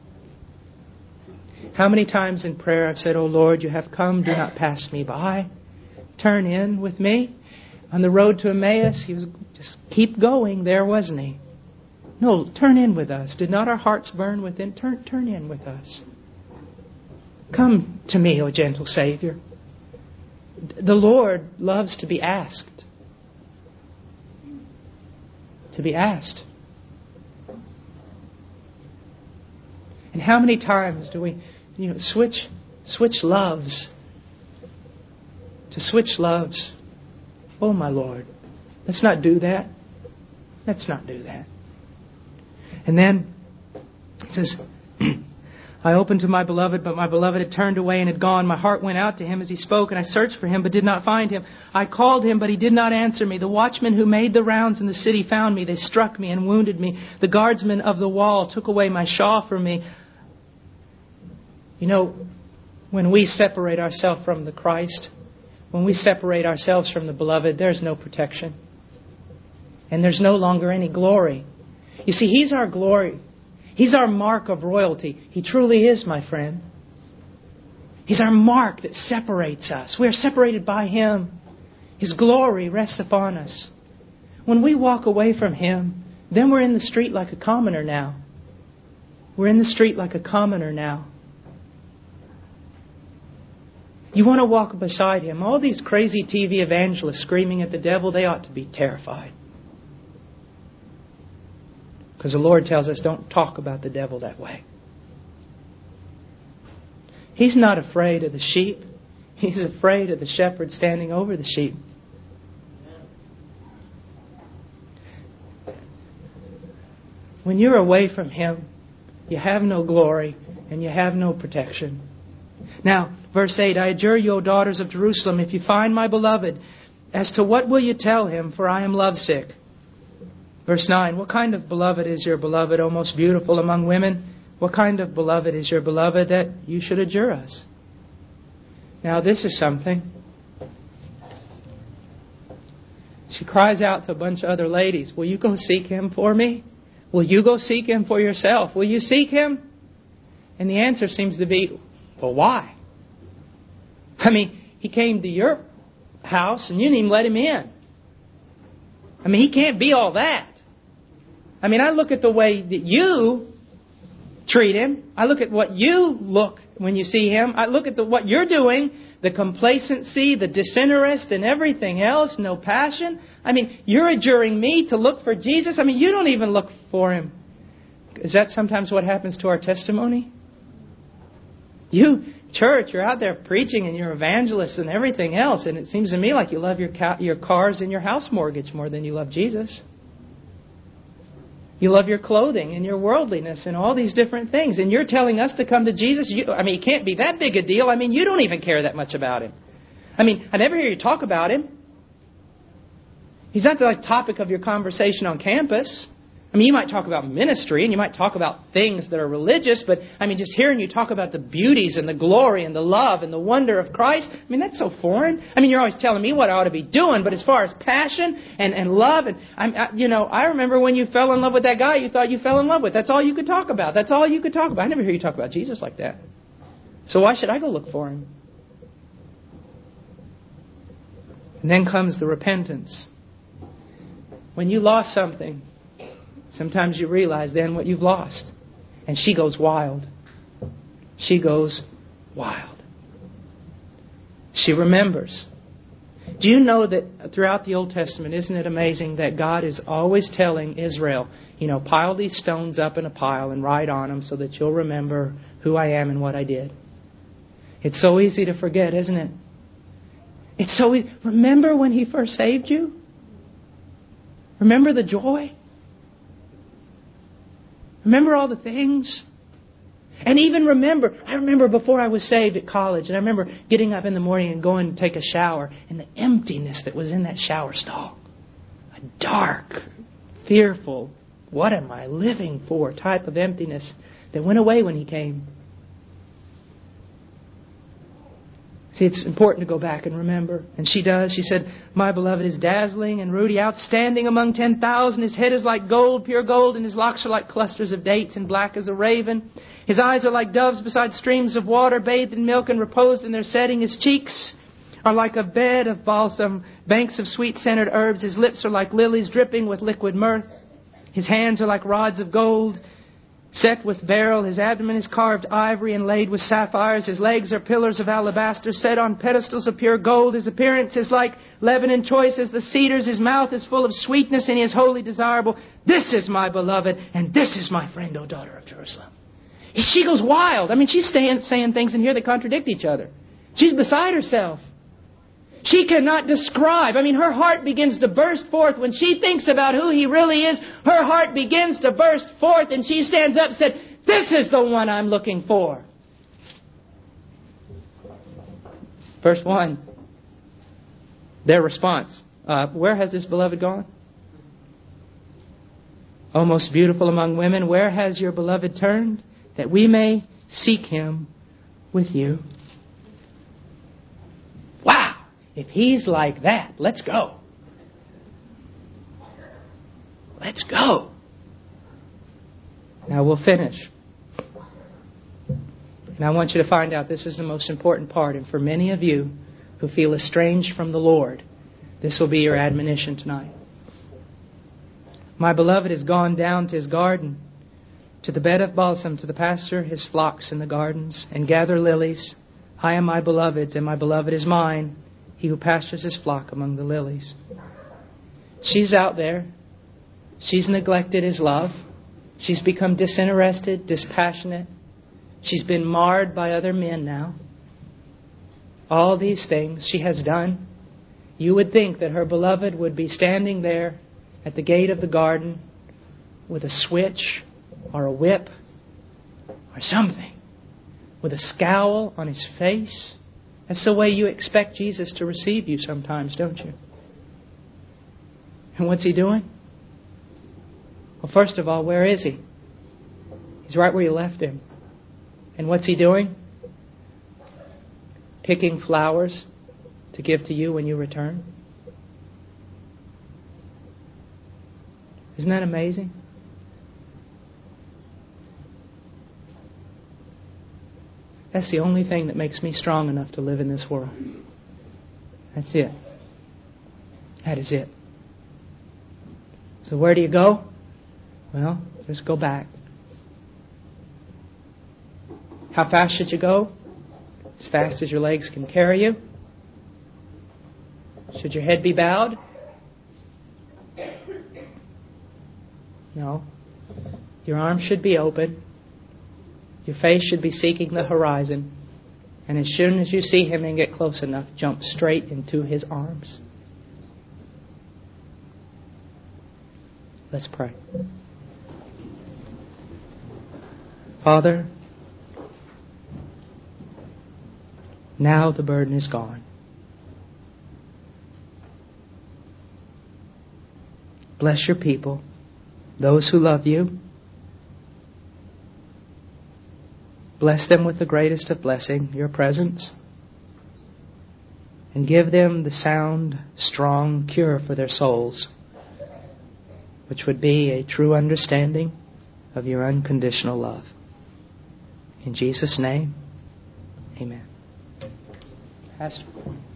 How many times in prayer I've said, oh Lord, You have come, do not pass me by. Turn in with me. On the road to Emmaus, He was just keep going there, wasn't He? No, turn in with us. Did not our hearts burn within? Turn in with us. Come to me, O gentle Savior. The Lord loves to be asked. To be asked. And how many times do we switch loves? To switch loves. Oh my Lord, let's not do that. Let's not do that. And then it says, I opened to my beloved, but my beloved had turned away and had gone. My heart went out to him as he spoke, and I searched for him, but did not find him. I called him, but he did not answer me. The watchmen who made the rounds in the city found me. They struck me and wounded me. The guardsmen of the wall took away my shawl from me. You know, when we separate ourselves from the Christ, when we separate ourselves from the beloved, there's no protection. And there's no longer any glory. You see, He's our glory. He's our mark of royalty. He truly is, my friend. He's our mark that separates us. We are separated by Him. His glory rests upon us. When we walk away from Him, then we're in the street like a commoner now. We're in the street like a commoner now. You want to walk beside Him. All these crazy TV evangelists screaming at the devil, they ought to be terrified. Because the Lord tells us don't talk about the devil that way. He's not afraid of the sheep. He's afraid of the shepherd standing over the sheep. When you're away from Him, you have no glory and you have no protection. Now, verse 8, I adjure you, O daughters of Jerusalem, if you find my beloved, as to what will you tell him, for I am lovesick. Verse 9, what kind of beloved is your beloved, O most beautiful among women? What kind of beloved is your beloved that you should adjure us? Now, this is something. She cries out to a bunch of other ladies, will you go seek him for me? Will you go seek him for yourself? Will you seek him? And the answer seems to be, well, why? I mean, he came to your house and you didn't even let him in. I mean, he can't be all that. I mean, I look at the way that you treat him. I look at what you look when you see him. I look at what you're doing, the complacency, the disinterest and everything else, no passion. I mean, you're adjuring me to look for Jesus. I mean, you don't even look for Him. Is that sometimes what happens to our testimony? You, church, you're out there preaching and you're evangelists and everything else, and it seems to me like you love your cars and your house mortgage more than you love Jesus. You love your clothing and your worldliness and all these different things. And you're telling us to come to Jesus? It can't be that big a deal. I mean, you don't even care that much about Him. I mean, I never hear you talk about Him. He's not the topic of your conversation on campus. I mean, you might talk about ministry and you might talk about things that are religious, but I mean, just hearing you talk about the beauties and the glory and the love and the wonder of Christ, I mean, that's so foreign. I mean, you're always telling me what I ought to be doing, but as far as passion and love, and I remember when you fell in love with that guy you thought you fell in love with. That's all you could talk about. That's all you could talk about. I never hear you talk about Jesus like that. So why should I go look for Him? And then comes the repentance. When you lost something, sometimes you realize then what you've lost. And she goes wild. She goes wild. She remembers. Do you know that throughout the Old Testament, isn't it amazing that God is always telling Israel, pile these stones up in a pile and write on them so that you'll remember who I am and what I did. It's so easy to forget, isn't it? It's so easy. Remember when He first saved you? Remember the joy? Remember all the things? And even I remember before I was saved at college, and I remember getting up in the morning and going to take a shower, and the emptiness that was in that shower stall. A dark, fearful, what am I living for type of emptiness that went away when He came. See, it's important to go back and remember. And she does. She said, my beloved is dazzling and ruddy, outstanding among 10,000. His head is like gold, pure gold, and his locks are like clusters of dates and black as a raven. His eyes are like doves beside streams of water, bathed in milk and reposed in their setting. His cheeks are like a bed of balsam, banks of sweet-scented herbs. His lips are like lilies dripping with liquid mirth. His hands are like rods of gold, set with beryl. His abdomen is carved ivory and laid with sapphires. His legs are pillars of alabaster set on pedestals of pure gold. His appearance is like Lebanon choice as the cedars. His mouth is full of sweetness and He is wholly desirable. This is my beloved and this is my friend, O daughter of Jerusalem. She goes wild. I mean, she's saying things in here that contradict each other. She's beside herself. She cannot describe. I mean, her heart begins to burst forth. When she thinks about who He really is, her heart begins to burst forth and she stands up and said, this is the one I'm looking for. Verse 1. Their response. Where has this beloved gone? O most beautiful among women, where has your beloved turned? That we may seek Him with you. Wow! If He's like that, let's go. Let's go. Now we'll finish. And I want you to find out this is the most important part. And for many of you who feel estranged from the Lord, this will be your admonition tonight. My beloved has gone down to his garden, to the bed of balsam, to the pasture his flocks in the gardens, and gather lilies. I am my beloved's, and my beloved is mine, he who pastures his flock among the lilies. She's out there. She's neglected his love. She's become disinterested, dispassionate. She's been marred by other men now. All these things she has done. You would think that her beloved would be standing there at the gate of the garden with a switch or a whip or something, with a scowl on his face. That's the way you expect Jesus to receive you sometimes, don't you? And what's he doing? Well, first of all, where is he? He's right where you left him. And what's he doing? Picking flowers to give to you when you return. Isn't that amazing? That's the only thing that makes me strong enough to live in this world. That's it. That is it. So where do you go? Well, just go back. How fast should you go? As fast as your legs can carry you. Should your head be bowed? No. Your arms should be open. Your face should be seeking the horizon. And as soon as you see him and get close enough, jump straight into his arms. Let's pray. Father, now the burden is gone. Bless your people, those who love you. Bless them with the greatest of blessing, your presence. And give them the sound, strong cure for their souls, which would be a true understanding of your unconditional love. In Jesus' name, amen. Pastor.